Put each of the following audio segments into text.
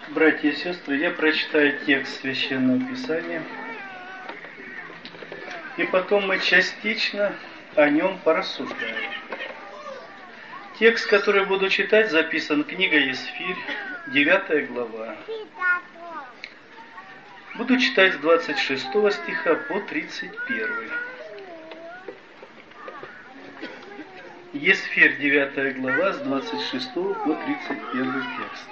Братья и сестры, я прочитаю текст Священного Писания, и потом мы частично о нем порассуждаем. Текст, который буду читать, записан книга Есфирь, 9 глава. Буду читать с 26 стиха по 31. Есфирь, 9 глава, с 26 по 31 текст.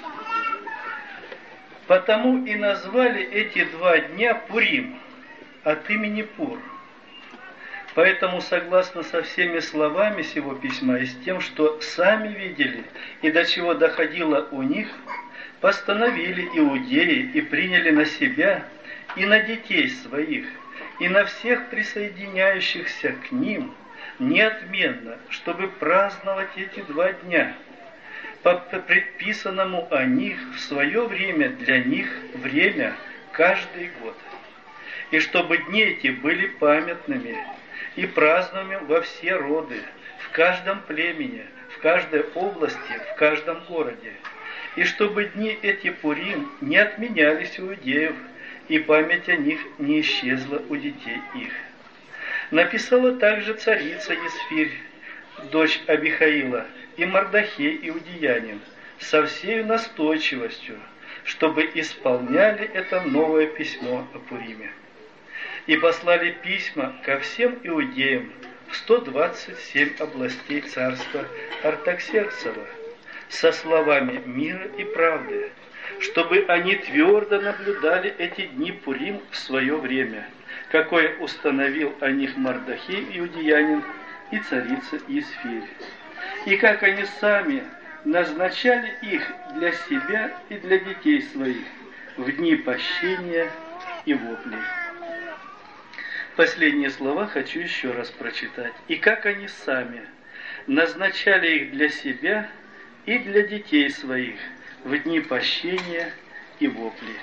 «Потому и назвали эти 2 дня Пурим, от имени Пур. Поэтому, согласно со всеми словами сего письма и с тем, что сами видели и до чего доходило у них, постановили иудеи и приняли на себя и на детей своих, и на всех присоединяющихся к ним неотменно, чтобы праздновать эти 2 дня, по предписанному о них в свое время для них время каждый год, и чтобы дни эти были памятными и празднуемыми во все роды, в каждом племени, в каждой области, в каждом городе, и чтобы дни эти Пурим не отменялись у иудеев, и память о них не исчезла у детей их. Написала также царица Есфирь, дочь Абихаила, и Мардахей иудеянин, со всей настойчивостью, чтобы исполняли это новое письмо о Пуриме. И послали письма ко всем иудеям в 127 областей царства Артаксерксова со словами мира и правды, чтобы они твердо наблюдали эти дни Пурим в свое время, какое установил о них Мардахей иудеянин и царица Есфирь, и как они сами назначали их для себя и для детей своих в дни пощения и воплей». Последние слова хочу еще раз прочитать. «И как они сами назначали их для себя и для детей своих в дни пощения и воплей».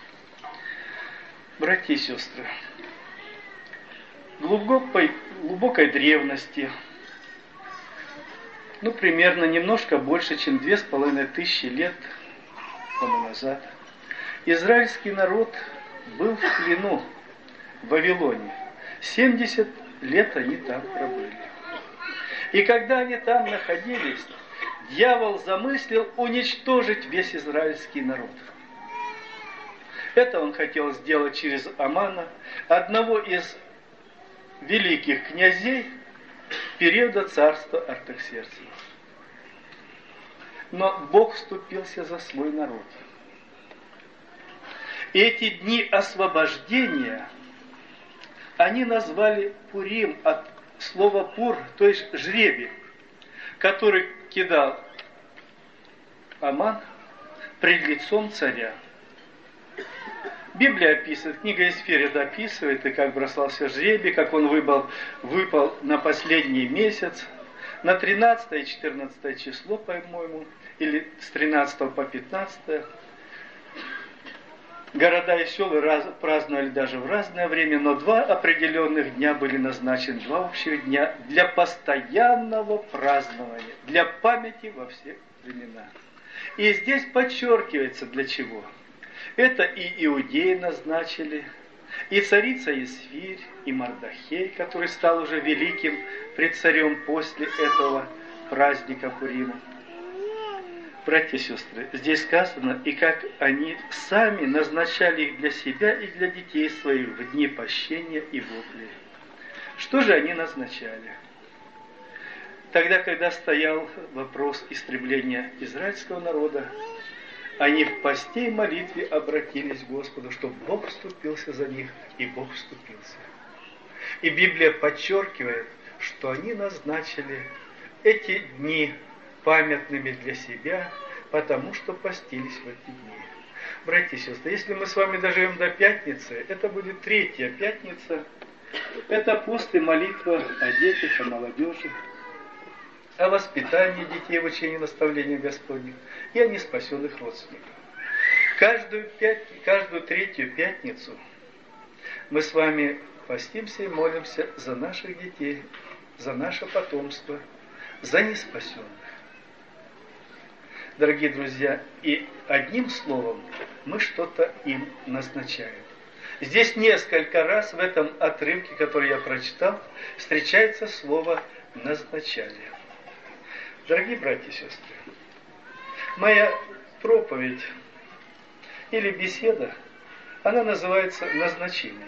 Братья и сестры, глубокой древности, примерно немножко больше, чем 2500 лет тому назад, израильский народ был в плену в Вавилоне. 70 лет они там пробыли. И когда они там находились, дьявол замыслил уничтожить весь израильский народ. Это он хотел сделать через Амана, одного из великих князей периода царства Артаксерксова. Но Бог вступился за свой народ. И эти дни освобождения они назвали Пурим от слова Пур, то есть жребий, который кидал Аман пред лицом царя. Библия описывает, книга Есфирь это описывает, и как бросался жребий, как он выпал на последний месяц, на 13 и 14 число, по-моему, или с 13 по 15. Города и села праздновали даже в разное время, но 2 определенных дня были назначены, 2 общих дня для постоянного празднования, для памяти во все времена. И здесь подчеркивается для чего. Это и иудеи назначили, и царица Есфирь, и Мардахей, который стал уже великим пред царем после этого праздника Пурима. Братья и сестры, здесь сказано, и как они сами назначали их для себя и для детей своих в дни пощения и воплей. Что же они назначали? Тогда, когда стоял вопрос истребления израильского народа, они в посте и молитве обратились к Господу, чтобы Бог вступился за них, и Бог вступился. И Библия подчеркивает, что они назначили эти дни памятными для себя, потому что постились в эти дни. Братья и сестры, если мы с вами доживем до пятницы, это будет 3-я пятница, это пост и молитва о детях, о молодежи, о воспитании детей в учении наставления Господних и о неспасенных родственниках. Каждую 3-ю пятницу мы с вами постимся и молимся за наших детей, за наше потомство, за неспасенных. дорогие друзья, и одним словом мы что-то им назначаем. Здесь несколько раз в этом отрывке, который я прочитал, встречается слово «назначание». Дорогие братья и сестры, моя проповедь или беседа, она называется «назначение».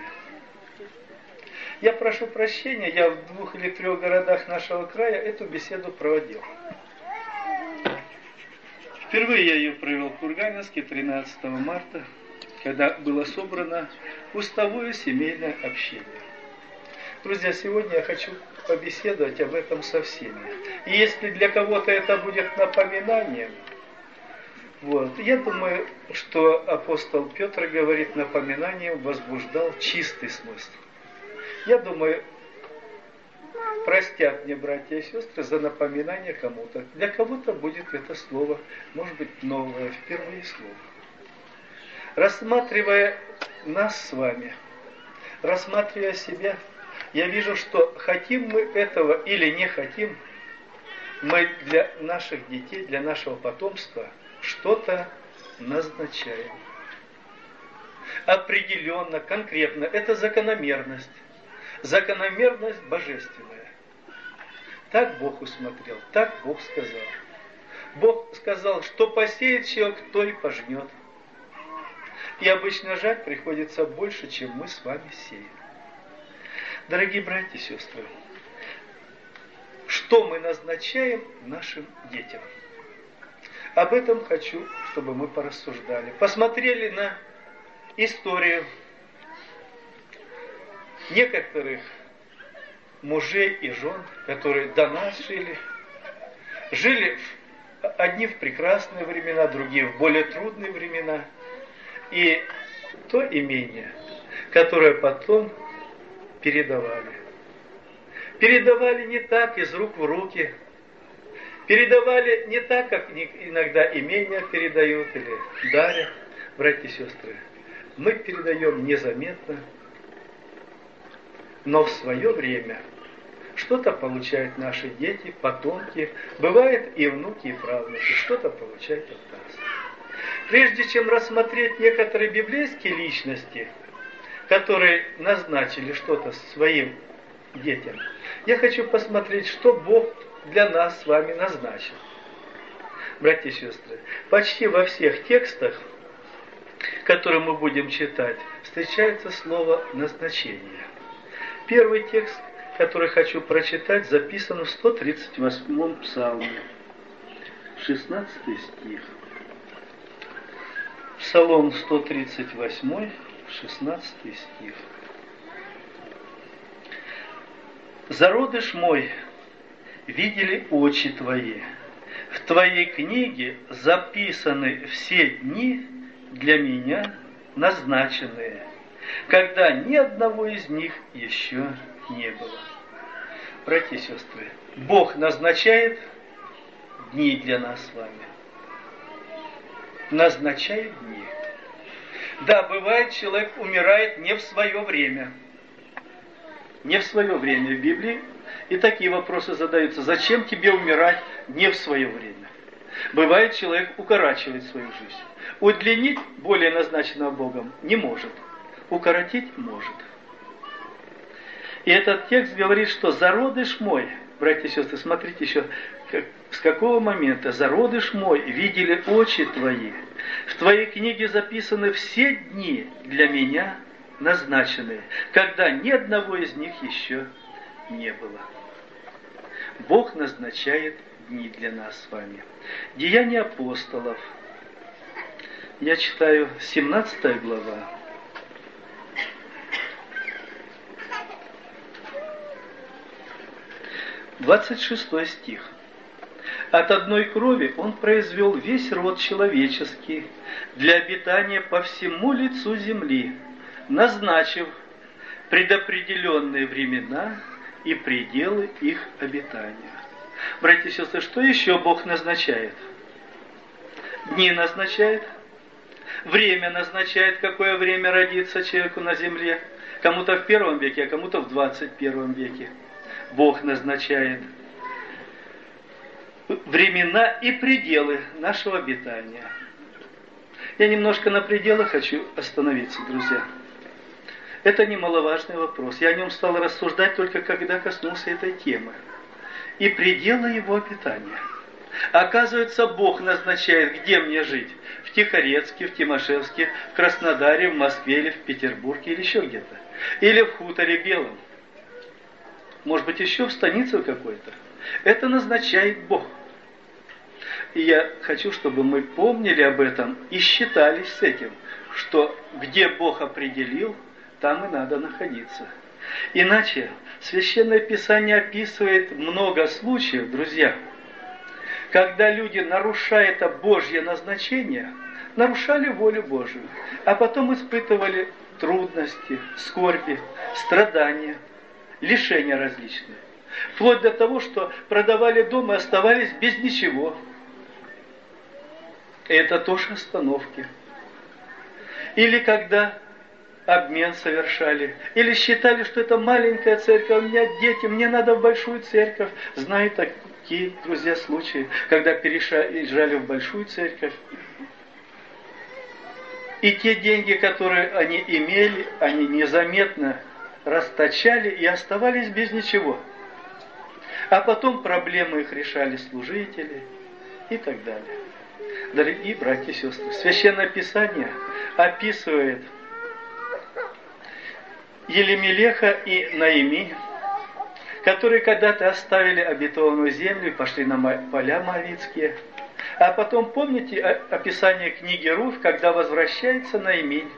Я прошу прощения, я в 2 или 3 городах нашего края эту беседу проводил. Впервые я ее провел в Курганинске 13 марта, когда было собрано уставое семейное общение. Друзья, сегодня я хочу побеседовать об этом со всеми. И если для кого-то это будет напоминанием, я думаю, что апостол Петр говорит, напоминанием возбуждал чистый смысл. Я думаю, простят мне братья и сестры за напоминание кому-то. Для кого-то будет это слово, может быть, новое, впервые слово. Рассматривая нас с вами, рассматривая себя, я вижу, что хотим мы этого или не хотим, мы для наших детей, для нашего потомства что-то назначаем. Определенно, конкретно, это закономерность. Закономерность божественная. Так Бог усмотрел, так Бог сказал. Бог сказал, что посеет человек, то и пожнет. И обычно жать приходится больше, чем мы с вами сеем. Дорогие братья и сестры, что мы назначаем нашим детям? Об этом хочу, чтобы мы порассуждали. Посмотрели на историю некоторых мужей и жен, которые до нас жили одни в прекрасные времена, другие в более трудные времена. И то имение, которое потом передавали. Передавали не так, из рук в руки. Передавали не так, как иногда имения передают или дарят. Братья и сестры, мы передаем незаметно, но в свое время что-то получают наши дети, потомки, бывает и внуки, и правнуки, что-то получают от нас. Прежде чем рассмотреть некоторые библейские личности, которые назначили что-то своим детям, я хочу посмотреть, что Бог для нас с вами назначил. Братья и сестры, почти во всех текстах, которые мы будем читать, встречается слово «назначение». Первый текст, который хочу прочитать, записан в 138-м псалме, 16 стих. Псалом 138, 16 стих. «Зародыш мой, видели очи твои, в твоей книге записаны все дни для меня назначенные, когда ни одного из них еще не было». Братья и сестры, Бог назначает дни для нас с вами. Назначает дни. Да, бывает, человек умирает не в свое время. Не в свое время в Библии. И такие вопросы задаются. Зачем тебе умирать не в свое время? Бывает, человек укорачивает свою жизнь. Удлинить более назначенного Богом не может. Укоротить может. И этот текст говорит, что зародыш мой, братья и сестры, смотрите еще, с какого момента зародыш мой, видели очи твои. В твоей книге записаны все дни для меня назначенные, когда ни одного из них еще не было. Бог назначает дни для нас с вами. Деяния апостолов. Я читаю 17 глава. 26 стих. «От одной крови Он произвел весь род человеческий для обитания по всему лицу земли, назначив предопределенные времена и пределы их обитания». Братья и сестры, что еще Бог назначает? Дни назначает, время назначает, какое время родится человеку на земле. Кому-то в 1 веке, а кому-то в 21 веке. Бог назначает. времена и пределы нашего обитания. Я немножко на пределах хочу остановиться, друзья. Это немаловажный вопрос. Я о нем стал рассуждать только когда коснулся этой темы. И пределы его обитания. Оказывается, Бог назначает, где мне жить. В Тихорецке, в Тимошевске, в Краснодаре, в Москве или в Петербурге, или еще где-то. Или в Хуторе Белом. Может быть, еще в станице какой-то. Это назначает Бог. И я хочу, чтобы мы помнили об этом и считались с этим, что где Бог определил, там и надо находиться. Иначе Священное Писание описывает много случаев, друзья, когда люди, нарушая это Божье назначение, нарушали волю Божию, а потом испытывали трудности, скорби, страдания, лишения различные. Вплоть до того, что продавали дом и оставались без ничего. Это тоже остановки. Или когда обмен совершали, или считали, что это маленькая церковь, у меня дети, мне надо в большую церковь. Знаю такие, друзья, случаи, когда переезжали в большую церковь. И те деньги, которые они имели, они незаметно расточали и оставались без ничего. А потом проблемы их решали служители и так далее. Дорогие братья и сестры, Священное Писание описывает Елемелеха и Наими, которые когда-то оставили обетованную землю и пошли на поля моавитские. А потом помните описание книги Руфь, когда возвращается Наимень.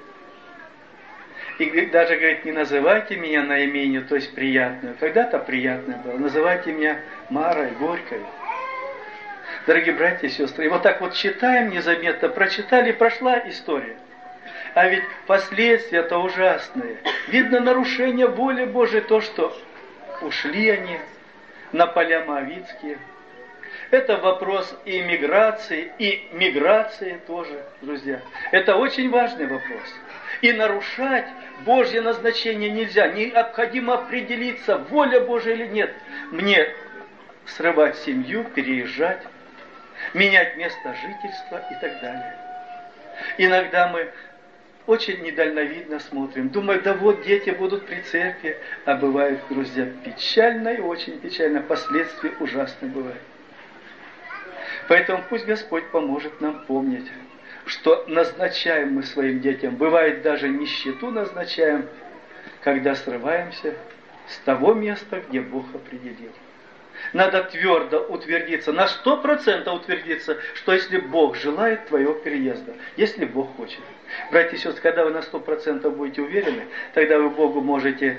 И даже говорит, не называйте меня Наименью, то есть приятную. Когда-то приятное было. Называйте меня Марой, Горькой. Дорогие братья и сестры, и вот так вот читаем незаметно, прочитали, прошла история. А ведь последствия-то ужасные. Видно нарушение воли Божией, то, что ушли они на поля моавитские. Это вопрос и миграции, и миграции тоже, друзья. Это очень важный вопрос. И нарушать Божье назначение нельзя. Необходимо определиться, воля Божия или нет. Мне срывать семью, переезжать, менять место жительства и так далее. Иногда мы очень недальновидно смотрим. Думаю, да вот дети будут при церкви. А бывает, друзья, печально и очень печально. Последствия ужасные бывают. Поэтому пусть Господь поможет нам помнить, что назначаем мы своим детям. Бывает, даже нищету назначаем, когда срываемся с того места, где Бог определил. Надо твердо утвердиться, на 100% утвердиться, что если Бог желает твоего переезда, если Бог хочет. Братья и сестры, когда вы на 100% будете уверены, тогда вы Богу можете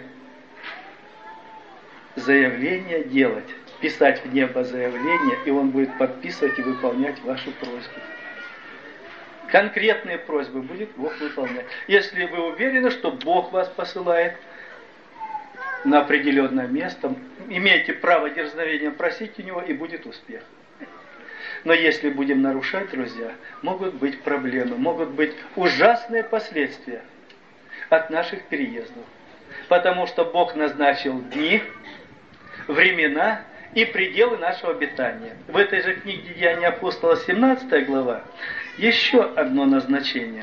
заявление делать, писать в небо заявление, и Он будет подписывать и выполнять вашу просьбу. Конкретные просьбы будет Бог выполнять. Если вы уверены, что Бог вас посылает на определенное место, имеете право дерзновения просить у Него, и будет успех. Но если будем нарушать, друзья, могут быть проблемы, могут быть ужасные последствия от наших переездов. Потому что Бог назначил дни, времена и пределы нашего обитания. В этой же книге Деяния апостола, 17 глава, еще одно назначение.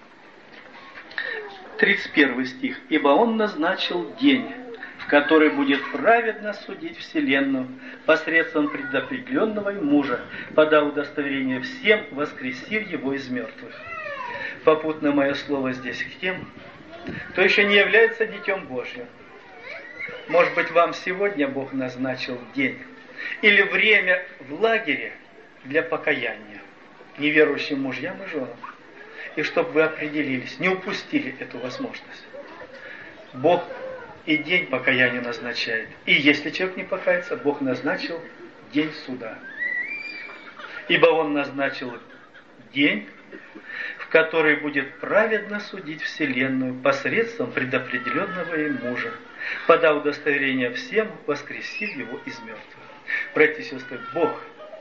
31 стих. «Ибо Он назначил день, в который будет праведно судить вселенную посредством предопределенного мужа, подав удостоверение всем, воскресив его из мертвых». Попутно мое слово здесь к тем, кто еще не является Детем Божьим. Может быть, вам сегодня Бог назначил день или время в лагере для покаяния неверующим мужьям и женам. И чтобы вы определились, не упустили эту возможность. Бог и день покаяния назначает. И если человек не покается, Бог назначил день суда. Ибо Он назначил день, в который будет праведно судить вселенную посредством предопределенного им мужа, подав удостоверение всем, воскресив его из мертвых. Братья и сестры, Бог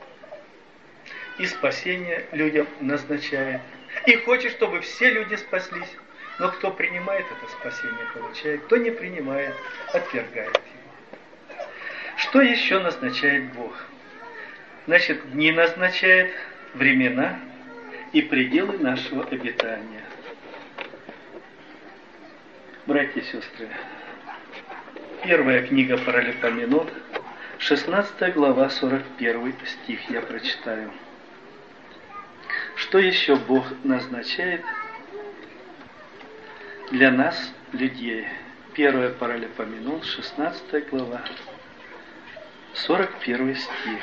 и спасение людям назначает. И хочет, чтобы все люди спаслись. Но кто принимает это спасение, получает, кто не принимает, отвергает его. Что еще назначает Бог? Значит, дни назначает, времена и пределы нашего обитания. Братья и сестры, первая книга Паралипоменон, 16 глава, 41 стих я прочитаю. Что еще Бог назначает для нас, людей? Первая Паралипоменон, 16 глава, 41 стих.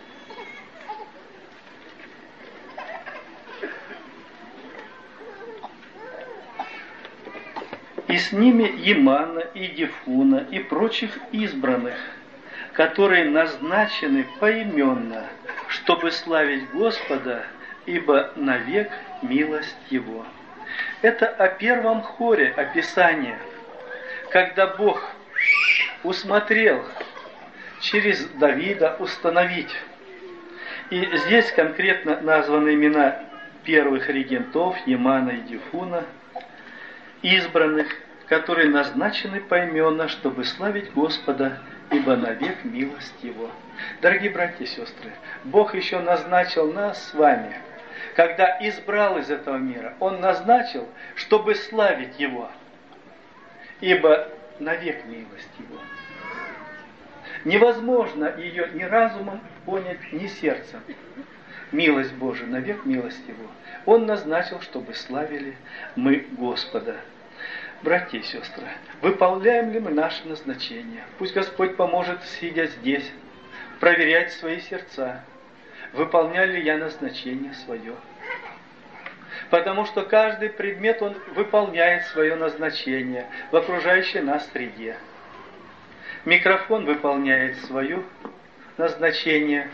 И с ними Емана и Дифуна и прочих избранных, которые назначены поименно, чтобы славить Господа, ибо навек милость Его. Это о первом хоре описания, когда Бог усмотрел через Давида установить. И здесь конкретно названы имена первых регентов, Емана и Дифуна, избранных, которые назначены поименно, чтобы славить Господа, ибо навек милость Его. Дорогие братья и сестры, Бог еще назначил нас с вами, когда избрал из этого мира, Он назначил, чтобы славить Его, ибо навек милость Его. Невозможно ее ни разумом понять, ни сердцем. Милость Божия, навек милость Его. Он назначил, чтобы славили мы Господа. Братья и сестры, выполняем ли мы наше назначение? Пусть Господь поможет, сидя здесь, проверять свои сердца. Выполняю ли я назначение свое? Потому что каждый предмет, он выполняет свое назначение в окружающей нас среде. Микрофон выполняет свое назначение.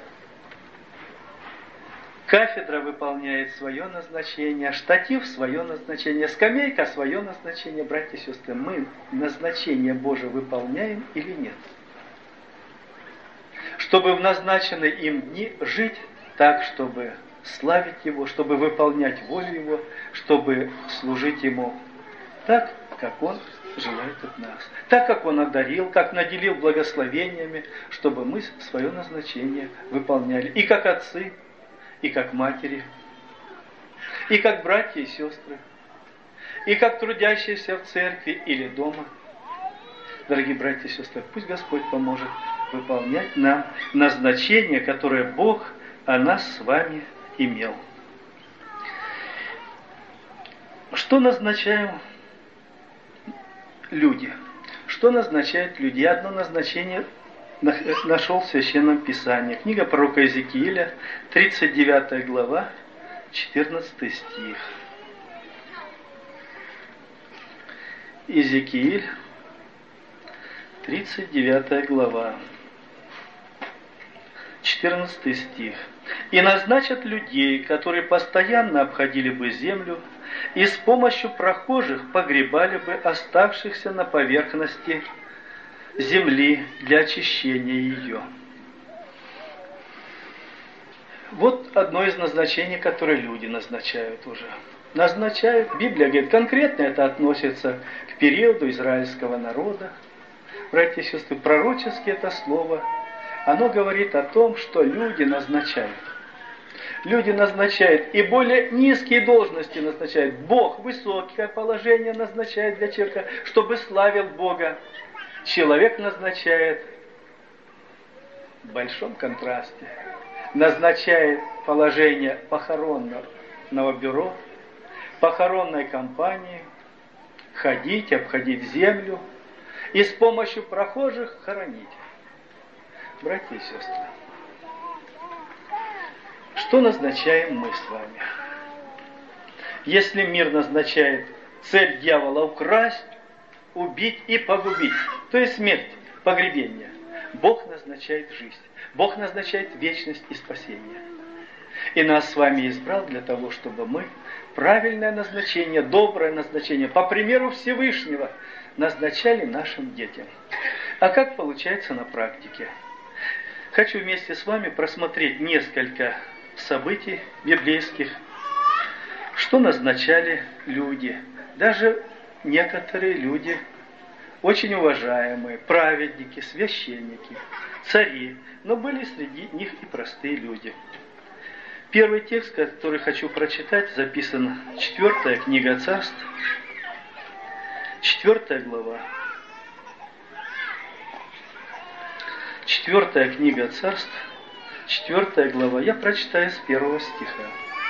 Кафедра выполняет свое назначение, штатив свое назначение, скамейка свое назначение. Братья и сестры, мы назначение Божие выполняем или нет? Чтобы в назначенные им дни жить так, чтобы славить Его, чтобы выполнять волю Его, чтобы служить Ему так, как Он желает от нас. Так, как Он одарил, как наделил благословениями, чтобы мы свое назначение выполняли. И как отцы, и как матери, и как братья и сестры, и как трудящиеся в церкви или дома. Дорогие братья и сестры, пусть Господь поможет выполнять нам назначение, которое Бог о нас с вами имел. Что назначаем люди? Что назначают люди? Я одно назначение нашел в Священном Писании. Книга пророка Иезекииля, 39 глава, 14 стих. Иезекииль, 39 глава, 14 стих. «И назначат людей, которые постоянно обходили бы землю, и с помощью прохожих погребали бы оставшихся на поверхности земли для очищения ее». Вот одно из назначений, которое люди назначают уже. Назначают, Библия говорит, конкретно это относится к периоду израильского народа. Братья и сестры, пророчески это слово, оно говорит о том, что люди назначают. Люди назначают и более низкие должности назначают. Бог высокое положение назначает для человека, чтобы славил Бога. Человек назначает в большом контрасте. Назначает положение похоронного бюро, похоронной компании, ходить, обходить землю и с помощью прохожих хоронить. Братья и сестры, что назначаем мы с вами? Если мир назначает цель дьявола украсть, убить и погубить, то есть смерть, погребение, Бог назначает жизнь, Бог назначает вечность и спасение. И нас с вами избрал для того, чтобы мы правильное назначение, доброе назначение, по примеру Всевышнего, назначали нашим детям. А как получается на практике? Хочу вместе с вами просмотреть несколько событий библейских, что назначали люди. Даже некоторые люди очень уважаемые, праведники, священники, цари, но были среди них и простые люди. Первый текст, который хочу прочитать, записан 4 книга Царств, 4 глава. 4 книга Царств, 4 глава. Я прочитаю с 1 стиха.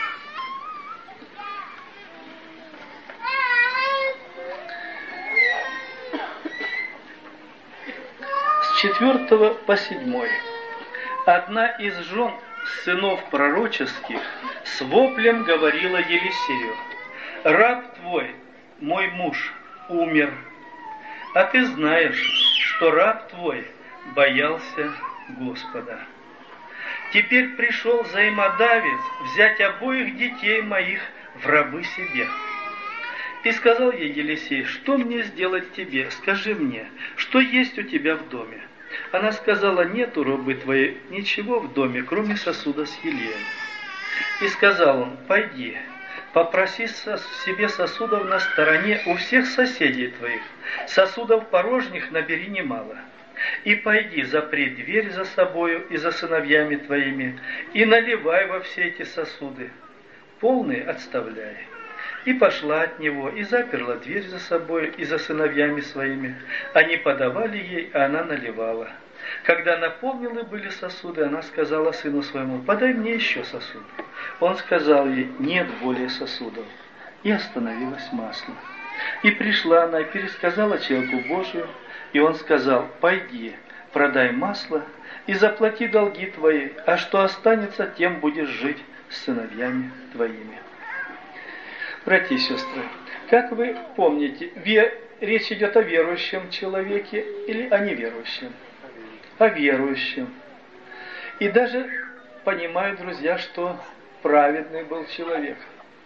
С 4 по 7. Одна из жен сынов пророческих с воплем говорила Елисею: «Раб твой, мой муж, умер, а ты знаешь, что раб твой боялся Господа. Теперь пришел взаимодавец взять обоих детей моих в рабы себе». И сказал ей Елисей: «Что мне сделать тебе? Скажи мне, что есть у тебя в доме?» Она сказала: «Нет у рабы твоей ничего в доме, кроме сосуда с елеем». И сказал он: «Пойди, попроси себе сосудов на стороне у всех соседей твоих, сосудов порожних набери немало. И пойди, запри дверь за собою и за сыновьями твоими, и наливай во все эти сосуды, полные отставляй». И пошла от него, и заперла дверь за собой и за сыновьями своими. Они подавали ей, а она наливала. Когда наполнены были сосуды, она сказала сыну своему: «Подай мне еще сосуд». Он сказал ей: «Нет более сосудов». И остановилось масло. И пришла она и пересказала человеку Божию, и он сказал: «Пойди, продай масло и заплати долги твои, а что останется, тем будешь жить с сыновьями твоими». Братья и сестры, как вы помните, речь идет о верующем человеке или о неверующем? О верующем. И даже понимаю, друзья, что праведный был человек.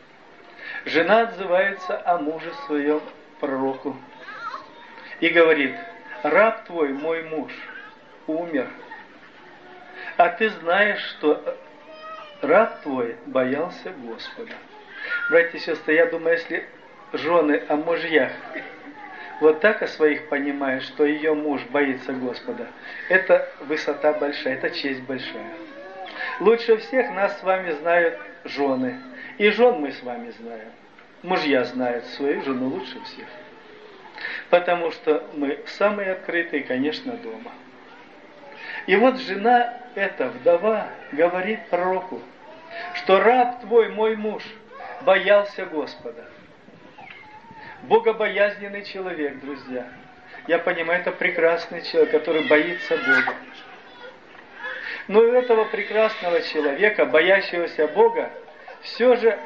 Жена отзывается о муже своем пророку и говорит: «Раб твой, мой муж, умер, а ты знаешь, что раб твой боялся Господа». Братья и сестры, я думаю, если жены о мужьях вот так о своих понимают, что ее муж боится Господа, это высота большая, это честь большая. Лучше всех нас с вами знают жены. И жен мы с вами знаем. Мужья знают свою жену лучше всех. Потому что мы самые открытые, конечно, дома. И вот жена, эта вдова, говорит пророку, что раб твой, мой муж, боялся Господа. Богобоязненный человек, друзья. Я понимаю, это прекрасный человек, который боится Бога. Но у этого прекрасного человека, боящегося Бога, все же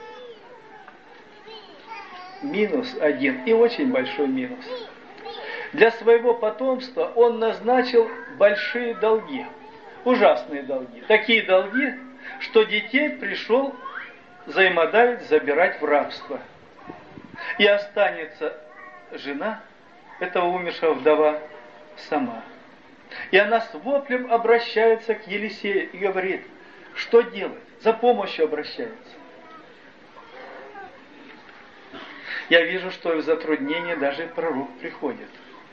минус один, и очень большой минус. Для своего потомства он назначил большие долги, ужасные долги. Такие долги, что детей пришел взаимодавец забирать в рабство. И останется жена этого умершего вдова сама. И она с воплем обращается к Елисею и говорит: что делать? За помощью обращается. Я вижу, что в затруднение даже пророк приходит.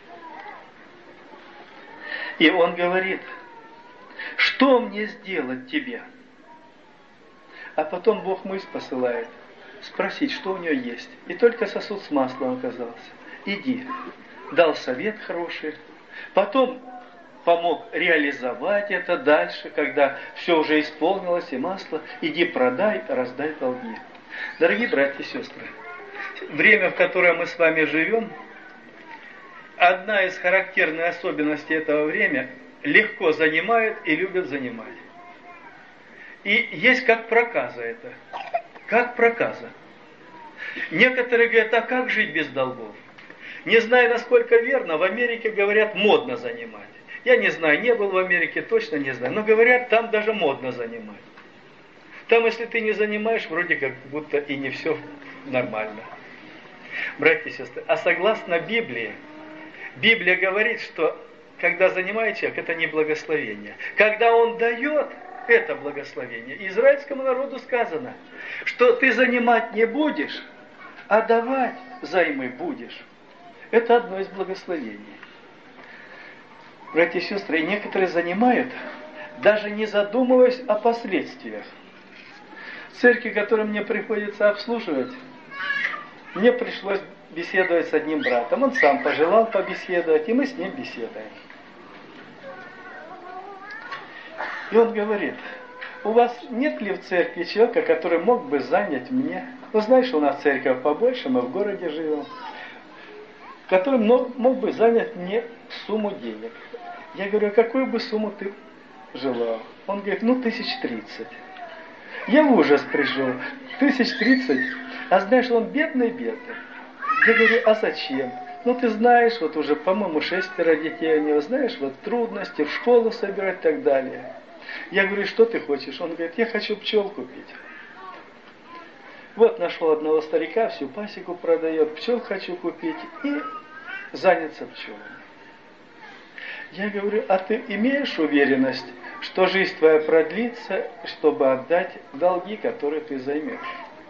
И он говорит: что мне сделать тебе? А потом Бог мысль посылает спросить, что у нее есть. И только сосуд с маслом оказался. Иди. Дал совет хороший. Потом помог реализовать это дальше, когда все уже исполнилось, и масло. Иди продай, раздай долги. Дорогие братья и сестры, время, в которое мы с вами живем, одна из характерных особенностей этого времени — легко занимает и любят занимать. И есть как проказа это. Как проказа. Некоторые говорят: а как жить без долгов? Не знаю, насколько верно, в Америке, говорят, модно занимать. Я не знаю, не был в Америке, точно не знаю. Но говорят, там даже модно занимать. Там, если ты не занимаешь, вроде как будто и не все нормально. Братья и сестры, а согласно Библии, Библия говорит, что когда занимает человек, это не благословение. Когда он дает, это благословение. Израильскому народу сказано, что ты занимать не будешь, а давать займы будешь. Это одно из благословений. Братья и сестры, и некоторые занимают, даже не задумываясь о последствиях. В церкви, которую мне приходится обслуживать, мне пришлось беседовать с одним братом. Он сам пожелал побеседовать, и мы с ним беседуем. И он говорит: у вас нет ли в церкви человека, который мог бы занять мне? Ну, знаешь, у нас церковь побольше, мы в городе живем. Который мог бы занять мне сумму денег. Я говорю: а какую бы сумму ты желал? Он говорит: 1030. Я в ужас пришел. 1030. А знаешь, он бедный-бедный. Я говорю: а зачем? Ты знаешь, вот уже, по-моему, 6 детей у него, знаешь, вот трудности, в школу собирать и так далее. Я говорю: что ты хочешь? Он говорит: я хочу пчел купить. Вот нашел одного старика, всю пасеку продает, пчел хочу купить и заняться пчелами. Я говорю: а ты имеешь уверенность, что жизнь твоя продлится, чтобы отдать долги, которые ты займешь?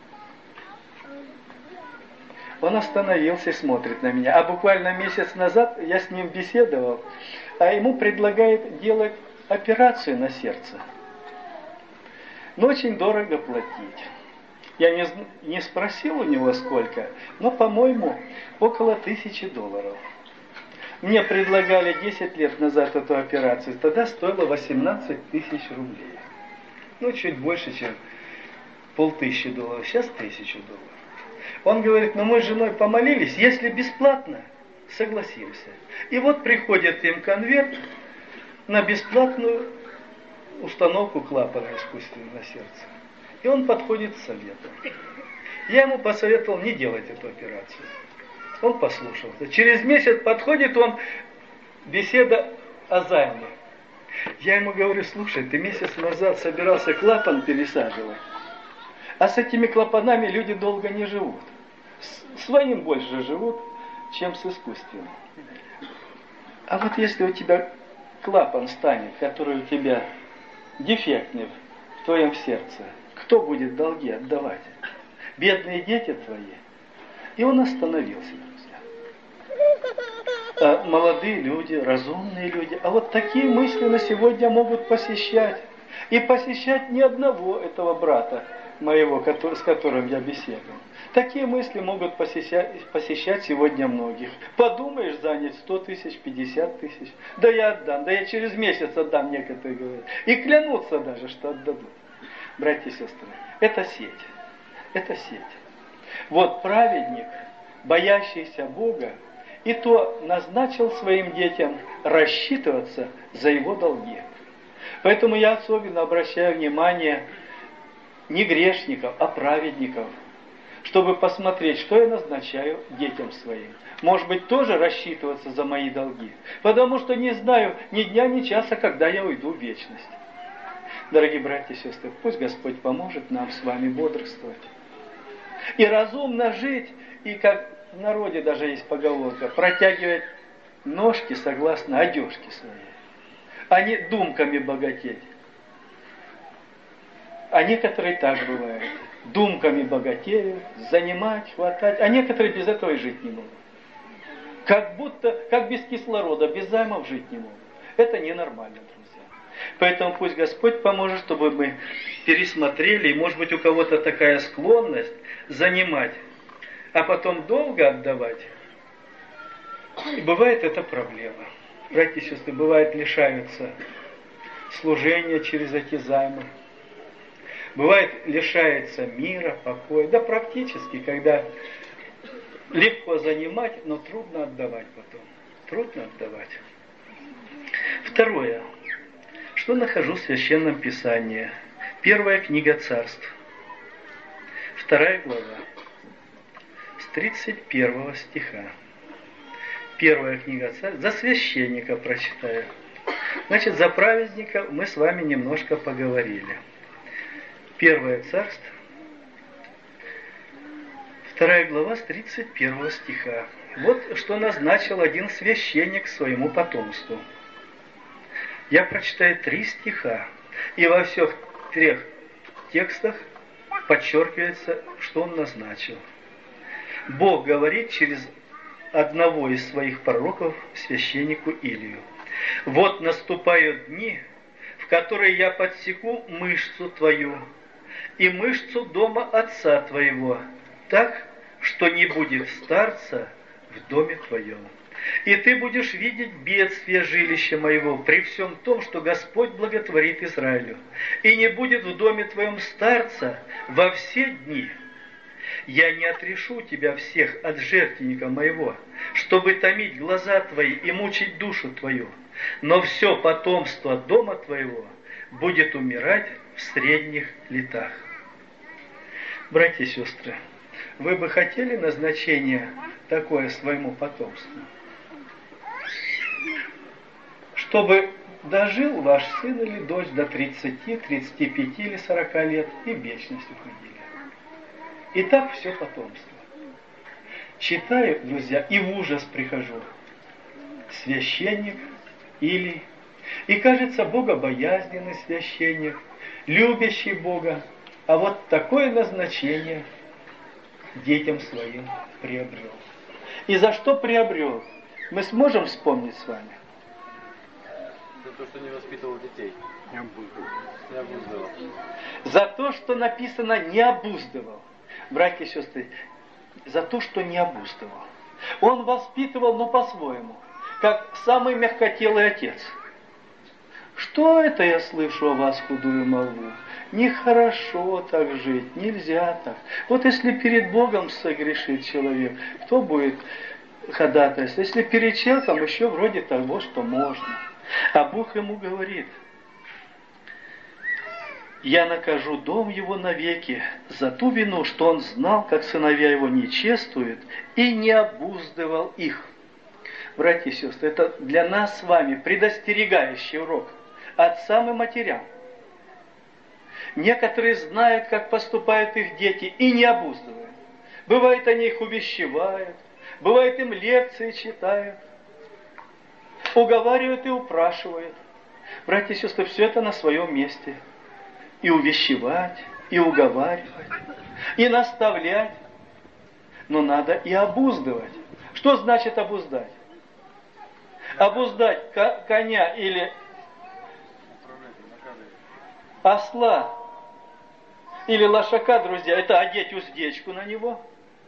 Он остановился и смотрит на меня. А буквально месяц назад я с ним беседовал, а ему предлагают делать операцию на сердце. Но очень дорого платить. Я не спросил у него сколько, но, по-моему, около $1000. Мне предлагали 10 лет назад эту операцию, тогда стоило 18 000 рублей. Чуть больше, чем $1500, сейчас $1000. Он говорит: мы с женой помолились, если бесплатно, согласимся. И вот приходит им конверт на бесплатную установку клапана искусственного на сердце. И он подходит с советом. Я ему посоветовал не делать эту операцию. Он послушался. Через месяц подходит он, беседа о займе. Я ему говорю: слушай, ты месяц назад собирался клапан пересаживать. А с этими клапанами люди долго не живут. Своим больше живут, чем с искусственным. А вот если у тебя клапан станет, который у тебя дефектный в твоем сердце, кто будет долги отдавать? Бедные дети твои. И он остановился, друзья. Молодые люди, разумные люди. А вот такие мысли на сегодня могут посещать. И посещать ни одного этого брата моего, с которым я беседовал. Такие мысли могут посещать сегодня многих. Подумаешь, занять 100 000, 50 000. Да я отдам, да я через месяц отдам, некоторые говорят. И клянутся даже, что отдадут. Братья и сестры, это сеть. Это сеть. Вот праведник, боящийся Бога, и то назначил своим детям рассчитываться за его долги. Поэтому я особенно обращаю внимание не грешников, а праведников, чтобы посмотреть, что я назначаю детям своим. Может быть, тоже рассчитываться за мои долги, потому что не знаю ни дня, ни часа, когда я уйду в вечность. Дорогие братья и сестры, пусть Господь поможет нам с вами бодрствовать и разумно жить, и как в народе даже есть поговорка, протягивать ножки согласно одежке своей, а не думками богатеть. А некоторые так бывают. Думками богатеют, занимать, хватать, а некоторые без этого и жить не могут. Как будто, как без кислорода, без займов жить не могут. Это ненормально, друзья. Поэтому пусть Господь поможет, чтобы мы пересмотрели, и может быть у кого-то такая склонность занимать, а потом долго отдавать. И бывает это проблема. Братья и сестры, бывает лишаются служения через эти займы. Бывает, лишается мира, покоя. Да практически, когда легко занимать, но трудно отдавать потом. Трудно отдавать. Второе. Что нахожу в Священном Писании? Первая книга Царств. 2 глава. С 31 стиха. Первая книга Царств. За священника прочитаю. Значит, за праведника мы с вами немножко поговорили. Первое Царство, 2 глава с 31 стиха. Вот что назначил один священник своему потомству. Я прочитаю 3 стиха, и во всех 3 текстах подчеркивается, что он назначил. Бог говорит через одного из своих пророков, священнику Илию: «Вот наступают дни, в которые я подсеку мышцу твою и мышцу дома отца твоего, так, что не будет старца в доме твоем. И ты будешь видеть бедствие жилища моего при всем том, что Господь благотворит Израилю. И не будет в доме твоем старца во все дни. Я не отрешу тебя всех от жертвенника моего, чтобы томить глаза твои и мучить душу твою. Но все потомство дома твоего будет умирать в средних летах». Братья и сестры, вы бы хотели назначение такое своему потомству? Чтобы дожил ваш сын или дочь до 30, 35 или 40 лет и в вечность уходили. И так все потомство. Читаю, друзья, и в ужас прихожу. Священник Илий, и кажется, богобоязненный священник, любящий Бога, а вот такое назначение детям своим приобрел. И за что приобрел? Мы сможем вспомнить с вами? За то, что не воспитывал детей. Не обуздывал. За то, что написано «не обуздывал». Братья и сестры, за то, что не обуздывал. Он воспитывал, но по-своему, как самый мягкотелый отец. Что это я слышу о вас худую молву? Нехорошо так жить, нельзя так. Вот если перед Богом согрешит человек, кто будет ходатайствовать? Если перед человеком еще вроде того, что можно. А Бог ему говорит: «Я накажу дом его навеки за ту вину, что он знал, как сыновья его не чествуют, и не обуздывал их». Братья и сестры, это для нас с вами предостерегающий урок отцам и матерям. Некоторые знают, как поступают их дети, и не обуздывают. Бывает, они их увещевают, бывает, им лекции читают, уговаривают и упрашивают. Братья и сестры, все это на своем месте. И увещевать, и уговаривать, и наставлять. Но надо и обуздывать. Что значит обуздать? Обуздать коня или осла или лошака, друзья, это одеть уздечку на него.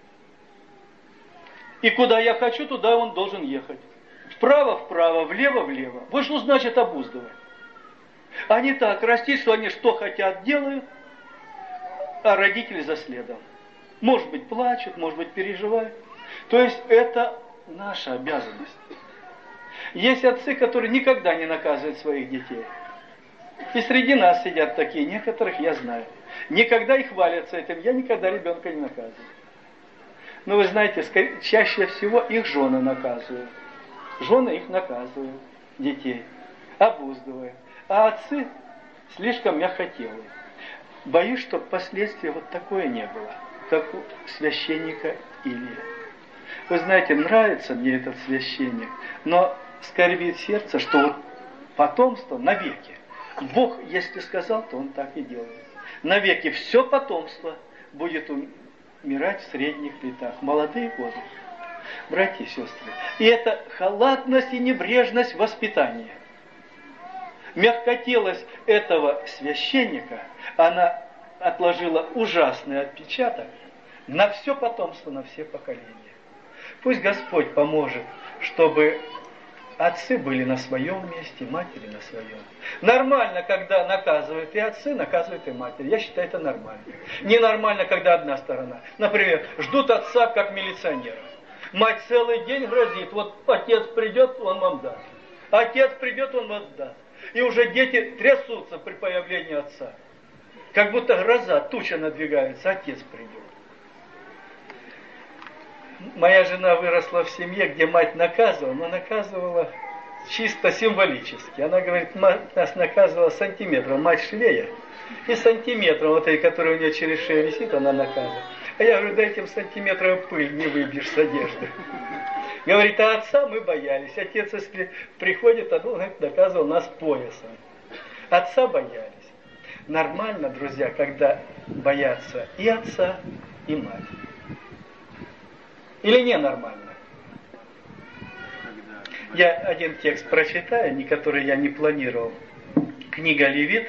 И куда я хочу, туда он должен ехать. Вправо, влево. Вот что значит обуздывать. А не так, расти, что они что хотят, делают, а родители за следом. Может быть, плачут, может быть, переживают. То есть это наша обязанность. Есть отцы, которые никогда не наказывают своих детей. И среди нас сидят такие, некоторых я знаю. Никогда и хвалятся этим, я никогда ребенка не наказываю. Но вы знаете, чаще всего их жены наказывают. Жены их наказывают, детей, обуздывают. А отцы слишком мягкотелые. Боюсь, что последствия вот такое не было, как у священника Илия. Вы знаете, нравится мне этот священник, но скорбит сердце, что вот потомство навеки. Бог, если сказал, то Он так и делает. Навеки все потомство будет умирать в средних летах, в молодые годы. Братья и сестры, и это халатность и небрежность воспитания. Мягкотелость этого священника, она отложила ужасный отпечаток на все потомство, на все поколения. Пусть Господь поможет, чтобы отцы были на своем месте, матери на своем. Нормально, когда наказывают и отцы, наказывают и матери. Я считаю, это нормально. Ненормально, когда одна сторона. Например, ждут отца как милиционера. Мать целый день грозит. Вот отец придет, он вам даст. Отец придет, он вам даст. И уже дети трясутся при появлении отца. Как будто гроза, туча надвигается, отец придет. Моя жена выросла в семье, где мать наказывала, но наказывала чисто символически. Она говорит, нас наказывала сантиметром, мать швея. И сантиметром, вот этой, которая у нее через шею висит, она наказывала. А я говорю, да этим сантиметром пыль не выбьешь с одежды. Говорит, а отца мы боялись. Отец, если приходит, он наказывал нас поясом. Отца боялись. Нормально, друзья, когда боятся и отца, и мать. Или ненормально? Я один текст прочитаю, который я не планировал. Книга Левит.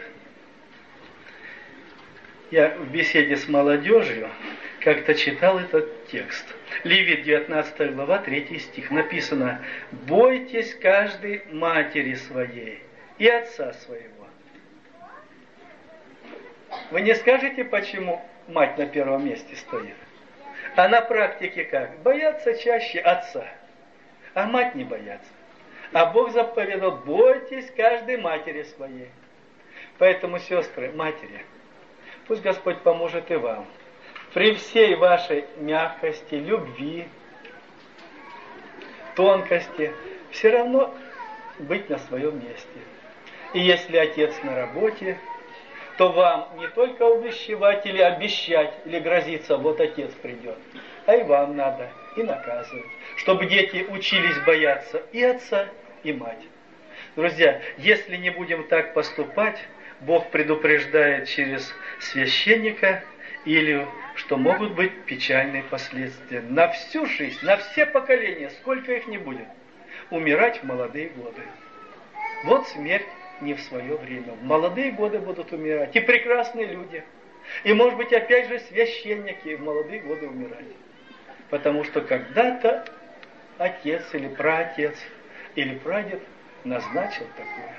Я в беседе с молодежью как-то читал этот текст. Левит, 19 глава, 3 стих. Написано: «Бойтесь каждой матери своей и отца своего». Вы не скажете, почему мать на первом месте стоит? А на практике как? Боятся чаще отца, а мать не боятся. А Бог заповедал: бойтесь каждой матери своей. Поэтому, сестры, матери, пусть Господь поможет и вам при всей вашей мягкости, любви, тонкости, все равно быть на своем месте. И если отец на работе, то вам не только увещевать или обещать, или грозиться: вот отец придет, а и вам надо и наказывать, чтобы дети учились бояться и отца, и мать. Друзья, если не будем так поступать, Бог предупреждает через священника, или что могут быть печальные последствия на всю жизнь, на все поколения, сколько их не будет, умирать в молодые годы. Вот смерть не в свое время. В молодые годы будут умирать и прекрасные люди. И, может быть, опять же, священники в молодые годы умирать. Потому что когда-то отец или праотец или прадед назначил такое.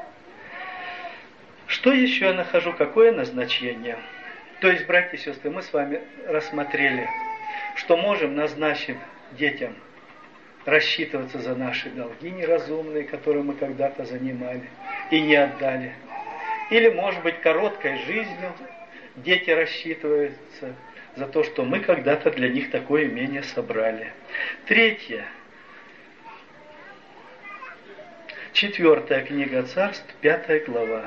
Что еще я нахожу? Какое назначение? То есть, братья и сестры, мы с вами рассмотрели, что можем назначить детям рассчитываться за наши долги неразумные, которые мы когда-то занимали и не отдали. Или, может быть, короткой жизнью дети рассчитываются за то, что мы когда-то для них такое имение собрали. Третье. 4 книга Царств, 5 глава.